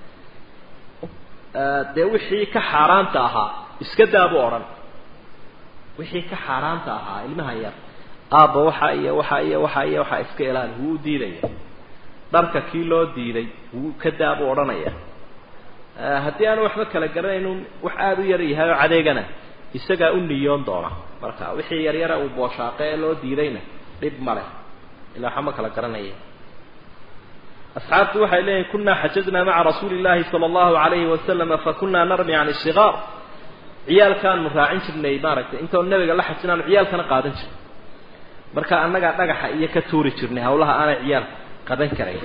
ده وحي كحرام تاها إسكت أبو أوران وحي كحرام تاها إلمها يا أبا وحي إسكيلان هو ديري درك كيلو ديري هو كذا أبو أوران يا هدي أنا وحنا كلا جرا إنه وحادو يري هاي عديقنا isagaa u niyoon doona marka wixii yar yar uu booshaaqay loo diidayna dhib male ilaa xama kala garanaya asxaabtu waxay leeyihiin kunna xajajna ma'a rasuulillahi sallallahu alayhi wa sallam fa kunna narmi 'an ash-shighar ciyaalkan raacin jirnay maaragtay inta nabiga la xajinaan ciyaalkana qaadan jirnay marka annaga dhagaxa iyo ka tuuri jirnay hawlaha aanay ciyaal qadan karayn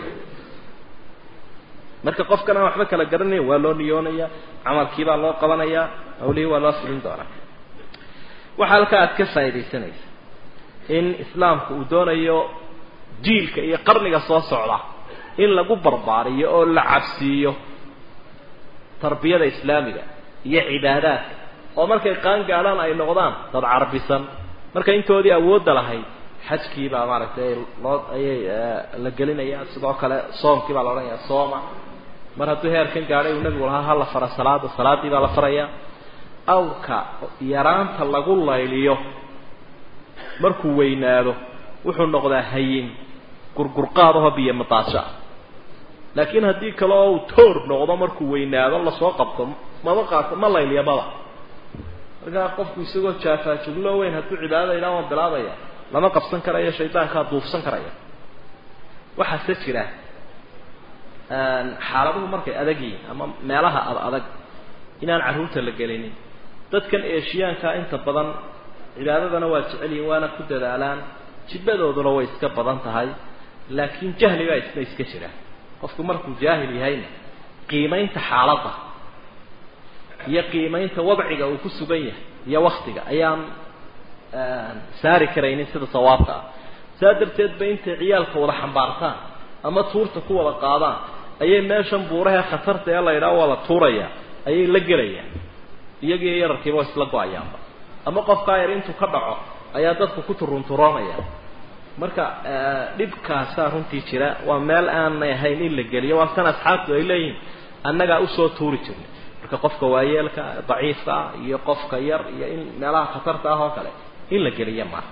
marka qofkana waxba kala garanay waa loo niyoonaya amalkiiba loo qabanaya hawlihi waa loo fulin doona waxa halka aad ka faa'iideysanaysa in islaamku uu doonayo jiilka iyo qarniga soo socda in lagu barbaariyo oo la cabsiyo tarbiyada islaamiga iyo cibaadaadka oo markay qaan gaaraan ay noqdaan dad carbisan marka intoodii awoodda lahayd xajkii baa maaragtay loo ayay la gelinaya sidoo kale soomkii baa la oranayaa sooma mar hadduu heerkan gaadhay uu nabigu lahaa la fara salaadii baa la faraya awka yaraanta lagu layliyo markuu weynaado wuxuu noqdaa hayin gurgurqaadaha biyo mataasha laakiin haddii kale oo toor noqdo markuu weynaado la soo qabto ma layliyabada marka qofku isagoo jaafa juglo weyn hadduu cibaadada ilaahay bilaabaya lama qabsan karayo shaydaanka duufsan karaya waxa se jira xaaladuhu markay adag yihiin ama meelaha adag inaan caruurta la gelinin dadkan eeshiyaanka inta badan cibaadadana waa jecel yihiin waana ku dadaalaan jibadooduna way iska badan tahay laakiin jahliga iska jira qofku markuu jaahil yahayna qiimeynta xaaladda iyo qiimeynta wadciga uu ku sugan yahay iyo waqtiga ayaan saari karaynin sida sawaabka ah saadarteed ba inta ciyaalka wada xambaartaan ama tuurta ku wada qaadaan ayay meeshan buuraha khatarta ee la yiraahdo wada tuuraya ayay la gelayaan iyagii yararkiiba isla go'ayaan ama qofka yar intuu ka dhaco ayaa dadku ku turunturoonaya marka dhibkaas runtii jira waa meel aan ahayn in la geliyo waa san asxaabtu ay leeyihiin annaga u soo tuuri jirnay marka qofka waayeelka daciifka iyo qofka yar iyo in meelaha khatarta ah oo kale in la geliyo ma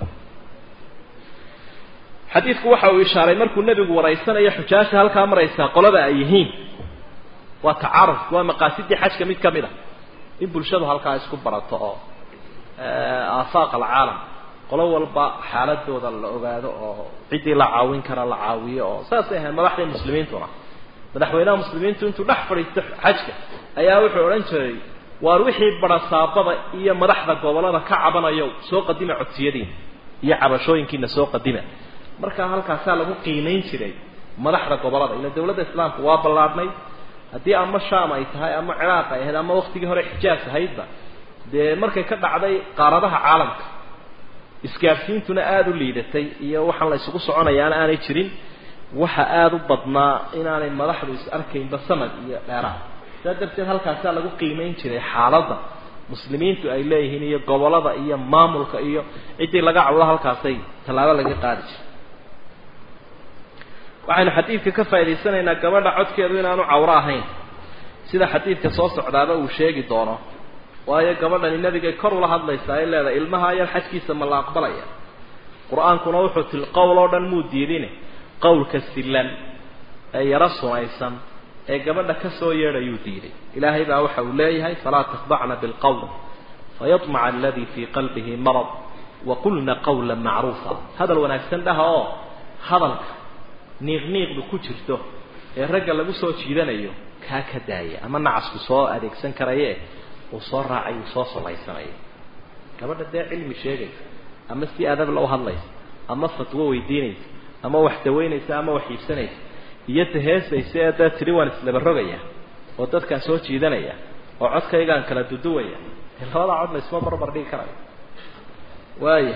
xadiisku waxa uu ishaaray markuu nabigu wareysanayo xujaasha halka maraysa qolada ay yihiin waa taaruf waa maqaasidii xajka mid kamid ah in bulshadu halka isku barato oo aafaaq alcaalam qolo walba xaaladooda la ogaado oo cidii la caawin kara la caawiyo oo saas ah madaxda muslimiintuna madaxweynaha muslimiintu intuu dhex fadhiisto xajka ayaa wuxuu oran jiray waar wixii barasaabada iyo madaxda gobolada ka cabanayo soo qadima codsiyadiin iyo cabashooyinkiina soo qadima marka halkaas lagu qiimeyn jiray madaxda gobolada ila dawladda islaamku waa ballaarnay hadii ama shaam ay tahay ama ciraaq ay ama waqtigii hore xijaas ahaydba de markay ka dhacday qaaradaha caalamka isgaarsiintuna aad u liidatay iyo waxaan la isugu soconayaan aanay jirin waxa aad u badnaa inaanay madaxdu is arkayn basamad iyo dheeraad dadabteed halkaas lagu qiimeyn jiray xaaladda muslimiintu ay leeyihiin iyo gobolada iyo maamulka iyo cidii laga cawlo halkaasay talaabo laga qaadi jiray waxaan xadiidka ka faa'iideysanaynaa gabadha codkeedu inaanu cawro ahayn sida xadiidka soo socdaaba uu sheegi doono waayo gabadhani nabiga kor ula hadlaysaa ay leedahay ilmaha yar xajkiisa ma la aqbalaya quraankuna wuxuu tilqowl oo dhan muu diidine qowlka silan ay yara sunaysan ee gabadha ka soo yeedhayuu diiday ilaahay baa waxa uu leeyahay falaa taqbacna bilqowl fayatmaca alladii fii qalbihi marad waqulna qawlan macruufa hadal wanaagsan dhaha oo hadalka niiqniiqdu ku jirto ee ragga lagu soo jiidanayo kaa ka daaya ama nacasku soo adeegsan karaye oo soo raacay oo soo samaysanayo gabadha dee cilmi sheegaysa ama si adab loo hadlaysa ama fatwo weydiinaysa ama wax daweynaysa ama wax iibsanaysa iyo taheesaysa ee tiri waan isla rogaya oo dadka soo jiidanaya oo codkaygaan kala duduwaya labada cod la isma barbar dhigi karayo waaye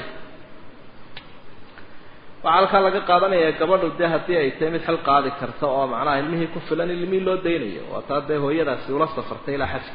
waxaa laga qaadanaya gabadhu de hadii ay tahay mid xal qaadi karto oo macnaha ilmihii ku filan ilmihii loo deynayo waa taa de hooyadaasi ula safartay ilaa xajka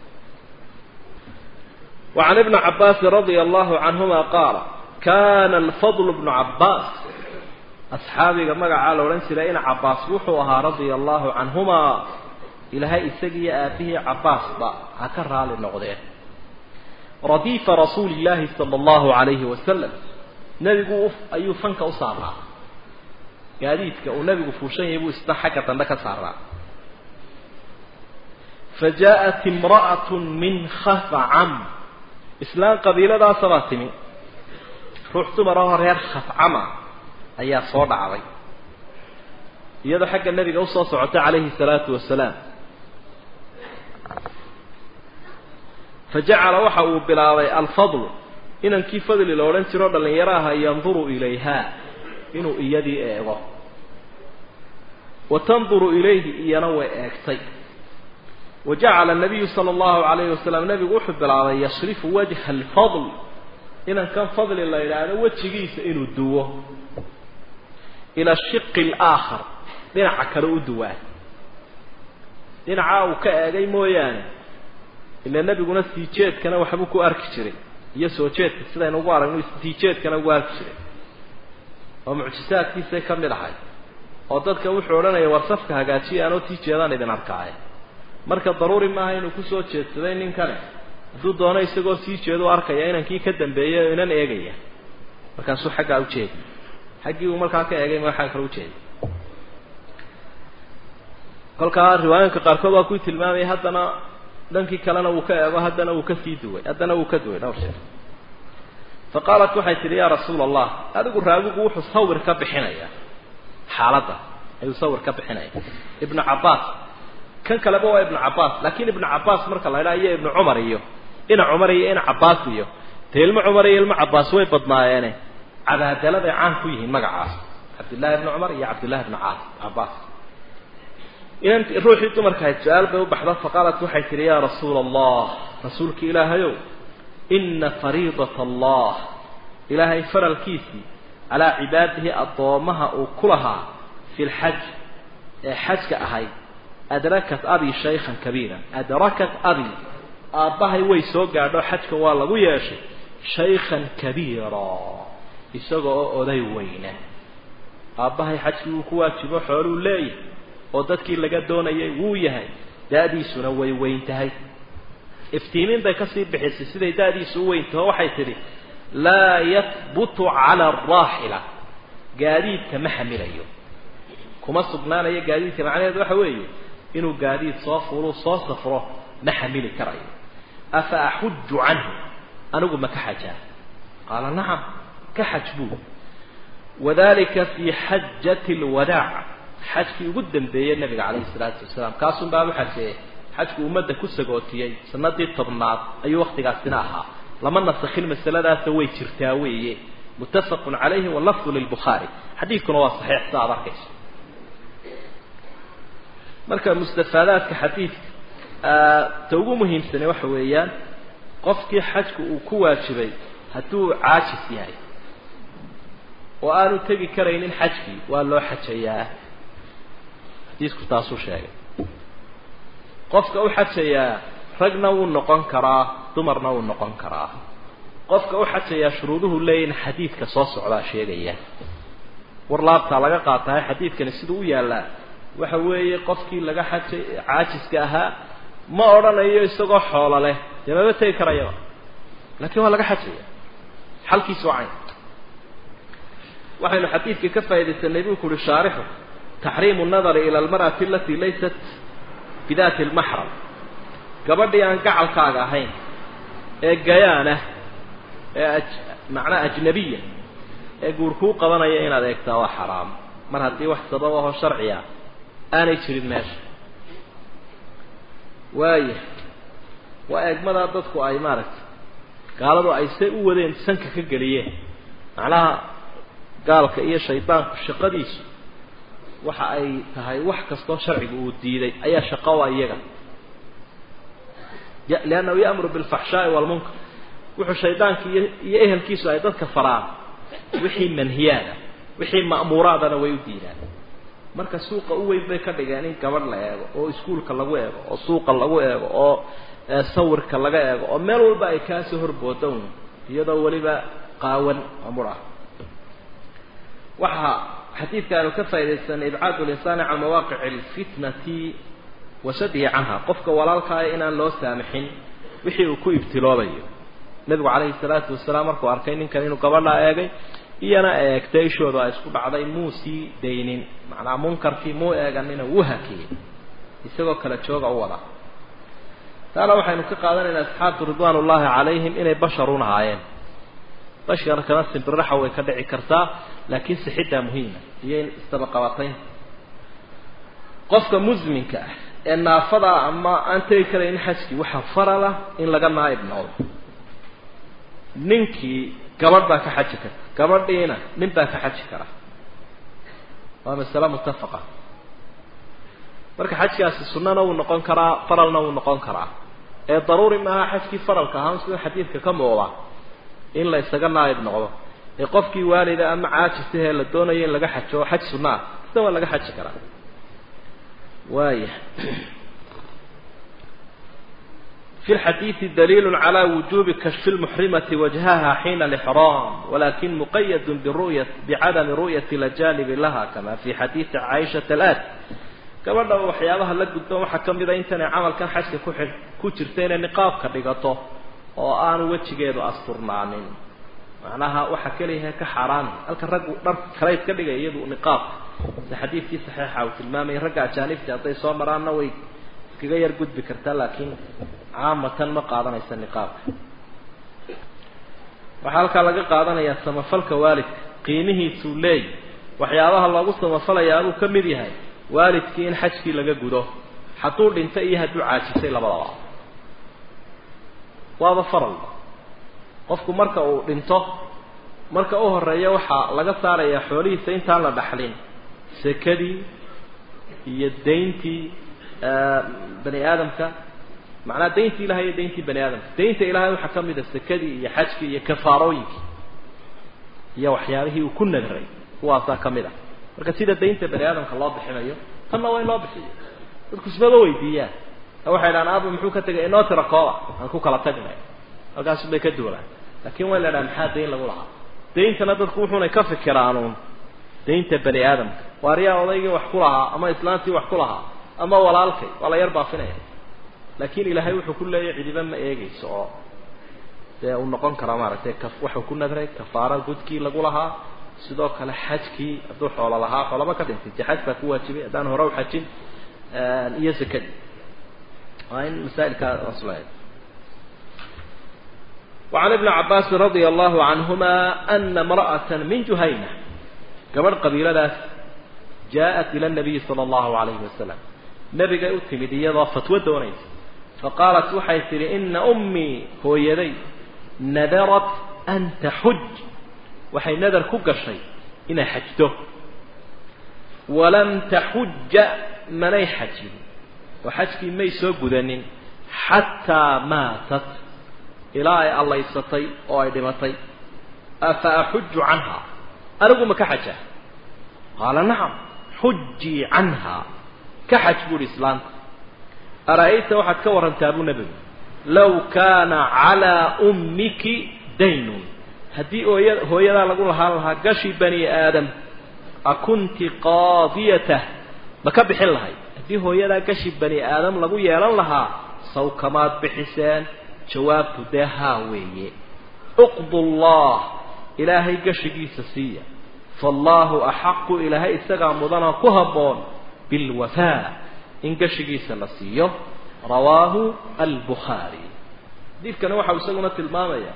وعن ابن عباس رضي الله عنهما قال كان الفضل بن عباس أصحابي كما قال ورنسل إن عباس وحوها رضي الله عنهما إلى هاي السجية آتيه عباس هكرها للنقضين رديف رسول الله صلى الله عليه وسلم نبي أيو فنك أصارا قاديتك ونبي فوشين يبو استحكة لك صارا فجاءت امرأة من خفعم إسلام قبيلة صباتمي رحت مرة ريال خفعمة أي صوت عري يدا حق النبي أوصى صعته عليه الصلاة والسلام فجعل وحو بلاوي الفضل إن كيف فضل لولن ترى لن يراها ينظر إليها إنه يدي إيوه وتنظر إليه ينوى أكتي وجعل النبي صلى الله عليه وسلم نبي وحب بلاوي يصرف وجه الفضل إن كان فضل الله إلى وجهيس إنه الدوه إلى الشق الآخر دينع كلو الدواه دينع وكأجي مويان إلا النبي قلنا سيجات كان وحبوكو أركشري يسوع جات سيدا نوارا إنه سيجات كان وأركشري ومعجزات كيسة كم للحاج وضدك وحولنا يوصفك هجاتي أنا تيجيان إذا نركعه مركز ضروري ما هي إنه كسوع جات سيدا إن كان ضد أنا يستقول سيجات وأركيا إن كي كدم بيا إن إيجيا مركز سو حاجة أو شيء حقي ومركز كأجي ما حاجة أو شيء قال كار قاركوا وكوي تلمامي هذانا دنكي كلنا وكا وهدنا وكسيدوي هدنا وكدوي نورش فقالت وحيت يا رسول الله هذا الراوي وحو صور كبخينيا حالته اي صور كبخينيا ابن عباس كان كلبوا ابن عباس لكن ابن عباس marka la ilaahay ibn umar iyo ina Abbas iyo teelma umar iyo ilma Abbas way badnaayeen cadaadalada aan ku yihiin magacaas Abdullah ibn Umar iyo Abdullah ibn Abbas إن روحي تمرك سؤال بيو بحث فقالت وحيت يا رسول الله رسولك إلهي إن فريضة الله إلهي فر الكيسي على عباده أضامها وكلها في الحج حج كأهي أدركت أبي شيخا كبيرا أدركت أبي أباهي ويسوق عدو حج والله وياشي شيخا كبيرا يسوق أذي وينه أباهي حج وكواتي بحول الله oo dadkii laga doonayay wuu yahay daadiisuna way weyn tahay iftiimin bay ka sii bixisay siday daadiisu weyn tahay waxay tiri la yathbutu ala ar-rahila gaadiidka ma xamilayo kuma sugnaanayo gaadiidka macnaheedu waxa weeye inuu gaadiid soo fuulo soo safro ma xamili karayo afa ahujju anhu anigu ma ka xajaa qala na'am ka xajbu wadaalika fi hajjati al-wadaa' حجكي قدام بيه النبي عليه الصلاة والسلام كاسم بابو حجي حجك أمده كسقوتيي سندي الطبنات أي وقت قاسناها لما نسخ المسألة ذا سوي ترتاوية متفق عليه واللفظ للبخاري حديث كنا صحيح صار كيس مركز مستفادات كحديث توجو مهم سنة وحويان قفك حجك وكواتشبي هتو عاشس يعني وقالوا تبي كرين حجكي وقالوا حجياه diisku taasoo sheegay qofka uu xajaya ragna uu noqon karaa dumarna uu noqon karaa qofka uu xajaya shuruuduhu leeyin xadiidka soo socda sheegaya war laabta laga qaatay xadiidkan sidoo u yaala waxa weeye qofkii laga xajay caajiska ahaa ma oranayo isagoo xoolo leh jamaba tay karayo laakiin waa laga xajaya halkiisu caan waxaynu xadiidka ka faa'iideysanay buu ku shaarixo تحريم النظر إلى المرأة التي ليست بذات المحرم قبل أن قعل كاغا هين الجيانة معناه أجنبية يقول كو قضنا يينا ذيك توا حرام مرة دي واحد صدوه شرعية أنا يشري الماشي وأجمل أردتكو أي مارك قالوا أي سيء وذين سنك كقليه معناها قال كأي شيطان الشقديس waxa ay tahay wax kasto sharcigu uu diiday ayaa shaqo iyaga laana uu amru bil fahshaa wal munkar wuxuu shaydaanki iyo ehelkiisu ay dadka faraan wixii manhiyada wixii ma'muuraadana way u diidaan marka suuqa u weyn bay ka dhigeen in gabadh la eego oo iskuulka lagu eego oo suuqa lagu eego oo sawirka laga eego oo meel walba ay ka soo horboodaan iyadoo waliba qaawan amura waxa حديث كانوا كفايدة إبعاد الإنسان عن مواقع الفتنة وسده عنها قفك ولالك إن الله سامحين وحي وكو ابتلابي النبي عليه الصلاة والسلام ركوا أركين كانوا قبل لا آجي إيانا أكتيشوا ذا يسكو بعضي موسي دينين معنى منكر في مو آجانين وهكي يسوى كلا تشوغ أولا taana waxaynu ka qaadanayna asxaabtu ridwaanullaahi calayhim inay basharun ahaayeen bashar kana simbiraxa way ka dhici kartaa laakiin sixida muhiima iyo in istabaqabatayn qofka muslimka ah ee naafada ama aan tagi karayn xajki waxa farala in laga naayib noqdo ninkii gabadh baa ka xaji karta gabadhiina nin baa ka xaji kara waa mas'ala muttafaqa marka xajkaasi sunnana uu noqon karaa faralna uu noqon karaa ee daruuri ma aha xajkii faralka ahaan sida xadiidka ka muuqda in la isaga naayib noqdo ee qofkii waalida ama caajisay la doonayo in laga xajo xaj sunna sida waa laga xaji karaa وايه في الحديث دليل على وجوب كشف المحرمة وجهها حين الإحرام ولكن مقيد بعدم رؤية الأجانب لها كما في حديث عائشة الآت كما لو حيالها لقدام حكم إذا أنت عمل كان حسك كوتشرتين النقاب كرقته وآن وجهه أسطرنانين معناها وحكى لها كحرام الكرق رب خريط كرقه يدو نقاب حديث في صحيحة وتلمامي رجع جانب تعطي صومر أنا وي كغير جد بكرتا لكن عامة ما قاضنا النقاب وحالك على قاضنا يا سمفلك والد قينه سولي وحيالها الله قصة مفلا يا أبو كمري هاي والد كين حجكي لقى جوده حطول انت إيها دعاء شيء لبلا وهذا فرض qofku marka uu dhinto marka uu horeeyo waxa laga saaraya xoolihiisa intaan la dhaxlin sakadii iyo deyntii bani aadamka macna deyntii ilaahay iyo deyntii bani aadamka deynta ilaahay waxa kamid ah sakadii iyo xajkii iyo kafaarooyinkii iyo waxyaabihii uu ku nadray kuwaas kamid ah marka sida deynta bani aadamka loo bixinayo tanna waa in loo bixiyo dadku isbaba weydiiyaan waxa ilaa aaba muxuu ka tagay inoo tira kooba aan ku kala tagnay halkaas bay ka duulaan laakiin way leedahay maxaa deyn lagu lahaa deyntana dadku wuxuuna ka fikiraan deynta bani aadamka waariyaa odaygii wax ku lahaa ama islaantii wax ku lahaa ama walaalkay wala yar baafinaya laakiin ilaahay wuxuu ku leeyahay cidiba ma eegayso oo uu noqon kara maaragtay wuxuu ku nadray kafaara gudkii lagu lahaa sidoo kale xajkii hadduu xoolo lahaa xoolaba ka dhintay xaj baa ku waajibay haddaan hore u xajin iyo zakad waa in masaa'ilka aslayd وعن ابن عباس رضي الله عنهما أن امرأة من جهينة قبل قبيلة جاءت إلى النبي صلى الله عليه وسلم نبي قال أتمدي ضافت ودونيس فقالت وحيث إن أمي هو يدي نذرت أن تحج وحي نذر كوك الشيء إن حجته ولم تحج من أي حج وحجك ما يسوق ذنين حتى ماتت إلهي الله يستطيع أو يدمتي أفأحج عنها أرجو كحجة قال نعم حجي عنها كحج الإسلام أرأيت واحد كورا تابو نبي لو كان على أمك دين هدي هو يلا نقول لها قشي بني آدم أكنت قاضيته بكبح لها هدي هو يلا قشي بني آدم لقول يلا لها صوكمات بحسان جوابته ده هاوية اقضوا الله إلهي قشقي سسية فالله أحق إلهي استقع مضانا كهبون بالوفاء إن قشقي سلسية رواه البخاري ديف كان وحا وسقنا المامية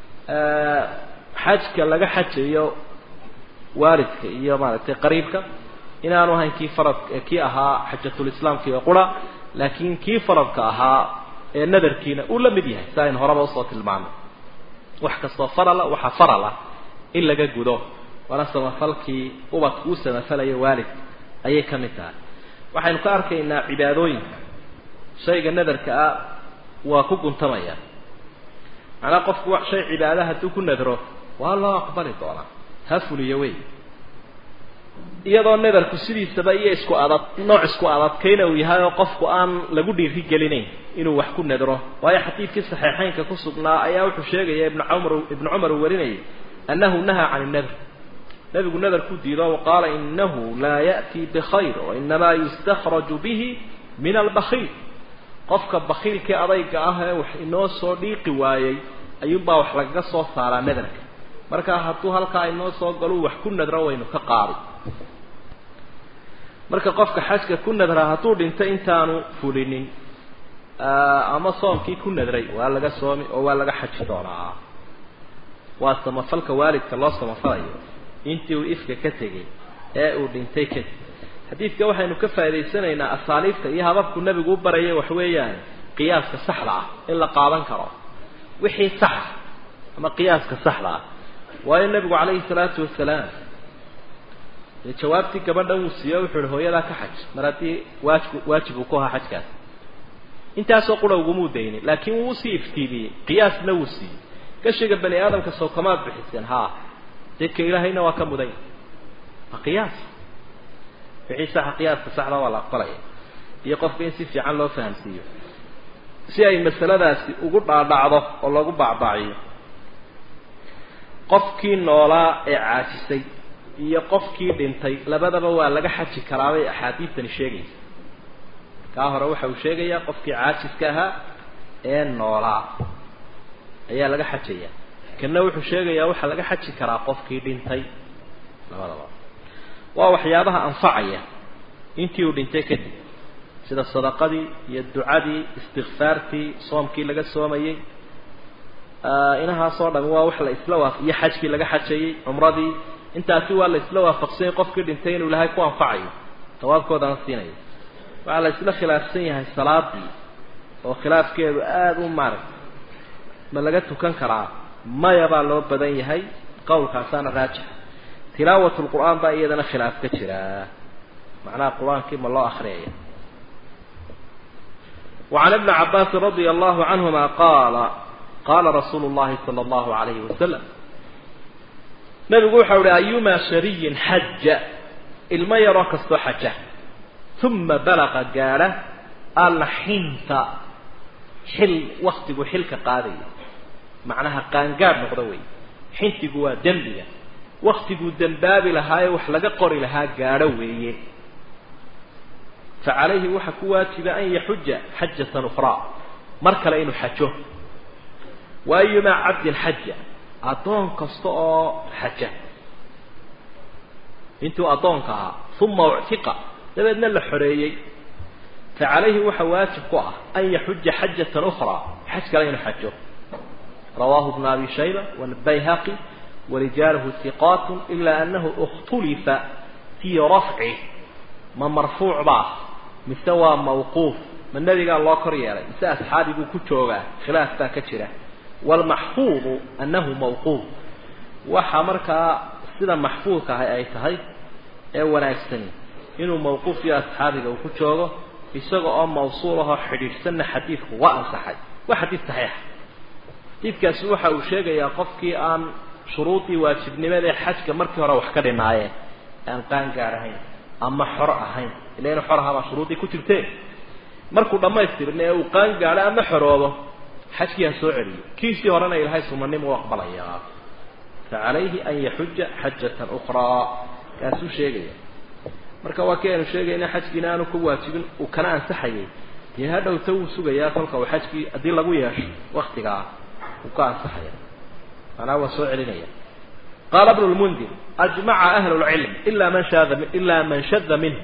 حجك لغا حج إيو واردك إيو مالك قريبك إن أنو هاي كي فرض كي أها حجة الإسلام كي يقول لكن كي فرضك أها نذركينا ولا مديها ساين هرب وصوت المعنى وحكى صفر له وحفر له إلا جوده ولا سمفلكي وبتقوس مثلا يوالد أي كمثال وحنقار كإن عبادوين شيء النذر كأ وكوكن تميا أنا قف شيء عبادها تكون نذره والله أقبل الدولة هفوا يوي iyadoo nadarku sidiisaba iyo isku adag nooc isku adag keenay uu yahay qofku aan lagu dhiiri gelinayn inuu wax ku nadro waayo xadiidkii saxiixaynka ku sugnaa ayaa wuxuu sheegay ibn Umar warinay annahu naha an an-nadr nabigu nadarku diido oo qaala innahu la ya'ti bi khayr wa inma yustakhraju bihi min al-bakhil qofka bakhilka adayga ah wax inoo soo dhiiqi waayay ayuunbaa wax laga soo saaraa nadarka marka hadduu halka inoo soo galo wax ku nadro waynu ka qaadi marka qofka xajka ku nadra hadduu dhinto intaanu fulinin ama soomkii ku nadray waa laga soomi oo waa laga xaji doonaa waa samafalka waalidka loo samafalayo intii uu ifka ka tegay ee uu dhintay kadib xadiidka waxaynu ka faa'iideysanaynaa asaaliifta iyo hababku nabigu u barayay wax weeyaan qiyaaska saxda ah in la qaadan karo wixii sax ama qiyaaska saxda ah waayo nabigu calayhi salaatu wasalaam jawaabtii gabadhan uu siiyay wuxuu hooyada ka xaj maradii waajib uu ku ahaa xajkaas intaasoo qura ugu muudayni laakiin wuu sii iftiimiyey qiyaasna wuu siiyey kashiga bani aadamka soo kamaad bixiseen haa dadka ilaahayna waa ka mudan qiyaas wixii sax qiyaaska saxda waa la aqbalaya iyo qofka in si fiican loo fahamsiiyo si ay masaladaasi ugu dhaadhacdo oo lagu baacbaaciyo qofkii noolaa ee caajisay iyo qofkii dhintay labadaba waa laga xaji karaa bay axaadiistani sheegaysa kaa hore waxa uu sheegayaa qofkii caajiska ahaa ee noolaa ayaa laga xajaya kana wuxuu sheegayaa waxa laga xaji karaa qofkii dhintay labadaba waa waxyaabaha anfacaya intii uu dhintay kadib sida sadaqadii iyo ducadii istighfaartii soomkii laga soomayay inaha soo dhan waa wax la isla waafaqiyo xajkii laga xajayay umradii intaasi waa la isla waafaqsan qofkii dhintay inuu ilaahay ku anfacayo tawaabkoodana siinayo waxa la isla khilaafsan yahay salaadii oo khilaafkeedu aad u maarag ma laga tukan karaa maya baa loo badan yahay qowlkaasana raajix tilaawatu alqur'aan baa iyadana khilaaf ka jira macnaha qur'aankii ma loo akhriyo وعن ابن عباس رضي الله عنهما قال رسول الله صلى الله عليه وسلم نبي حول أيما شري حج الما يراك الصحجة ثم بلغ قاله الحنت حل وقت حلك قاري معناها قانقار نقضوي حنت جوا دنبيا وقت جو دنباب لها وحلق قري لها قاروي فعليه وحكوات بأن يحج حجة أخرى مركل إنه حجه وأيما عبد الحج أطون كسطاء حجة انتو أطونك ثم اعتق لبدنا الحرية فعليه وحواتك أن يحج حجة أخرى حج كلين حجه رواه ابن أبي شيبة والبيهقي ورجاله ثقات إلا أنه اختلف في رفعه ما مرفوع بعض مستوى موقوف من النبي قال الله كريالي مساء أصحابي كتوغا خلاف تاكتشرة والمحفوظ أنه موقوف وحمرك سيدا محفوظ أي تهي أولا يستني إنه موقوف يا أصحابي كتوغا يسوغا موصولها حديث سنة حديث وأنصحي وحديث صحيح حديث كاسوحة وشيغا يا قفكي أن شروطي واجبني ماذا حاجك مركي وروح كريناية أن قان قارهين أما حر أهين إلى حر هذا شروطي كتبتين مركو لما يصير إنه وقان قال أما حروبه حكي سعري كيسي ورانا إلى هاي سمني موقبل يا فعليه أن يحج حجة أخرى كاسو شيء مركو وكان شيء إن حجنا نكواتب وكان سحيي يا هذا وتو سجيا خلق وحجي أدي لقوياش وقتها وكان سحيي أنا وسعري قال ابن المنذر أجمع أهل العلم إلا من شذ منه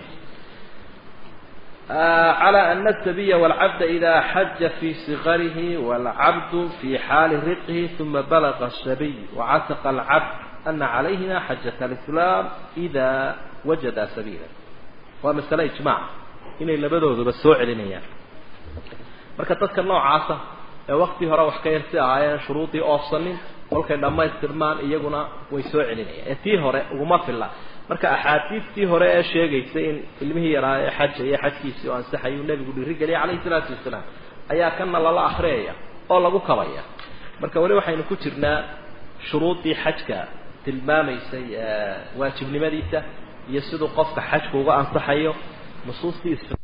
على أن السبي والعبد إذا حج في صغره والعبد في حال رقه ثم بلغ السبي وعتق العبد أن عليهما حجة الإسلام إذا وجد سبيلا ومسألة إجماع إن اللي بدأوا بالسوء علينا مركز تذكر الله عاصة وقتها روح كيرسي آية شروطي أفصلين kolkay dhamaystirmaan iyaguna way soo celinayaan tii hore uma filla marka axaadiistii hore ee sheegaysay in ilmihii yaraa ee xaj iyo xajkiisii oo ansaxay uu nabigu dhiri galay kaleey salaatu wasalaam ayaa kana lala akhriyay oo lagu kabaya marka wali waxaynu ku jirnaa shuruudii xajka tilmaamaysay waajibnimadiisa iyo sidoo qofka xajku uga ansaxayo nusuustii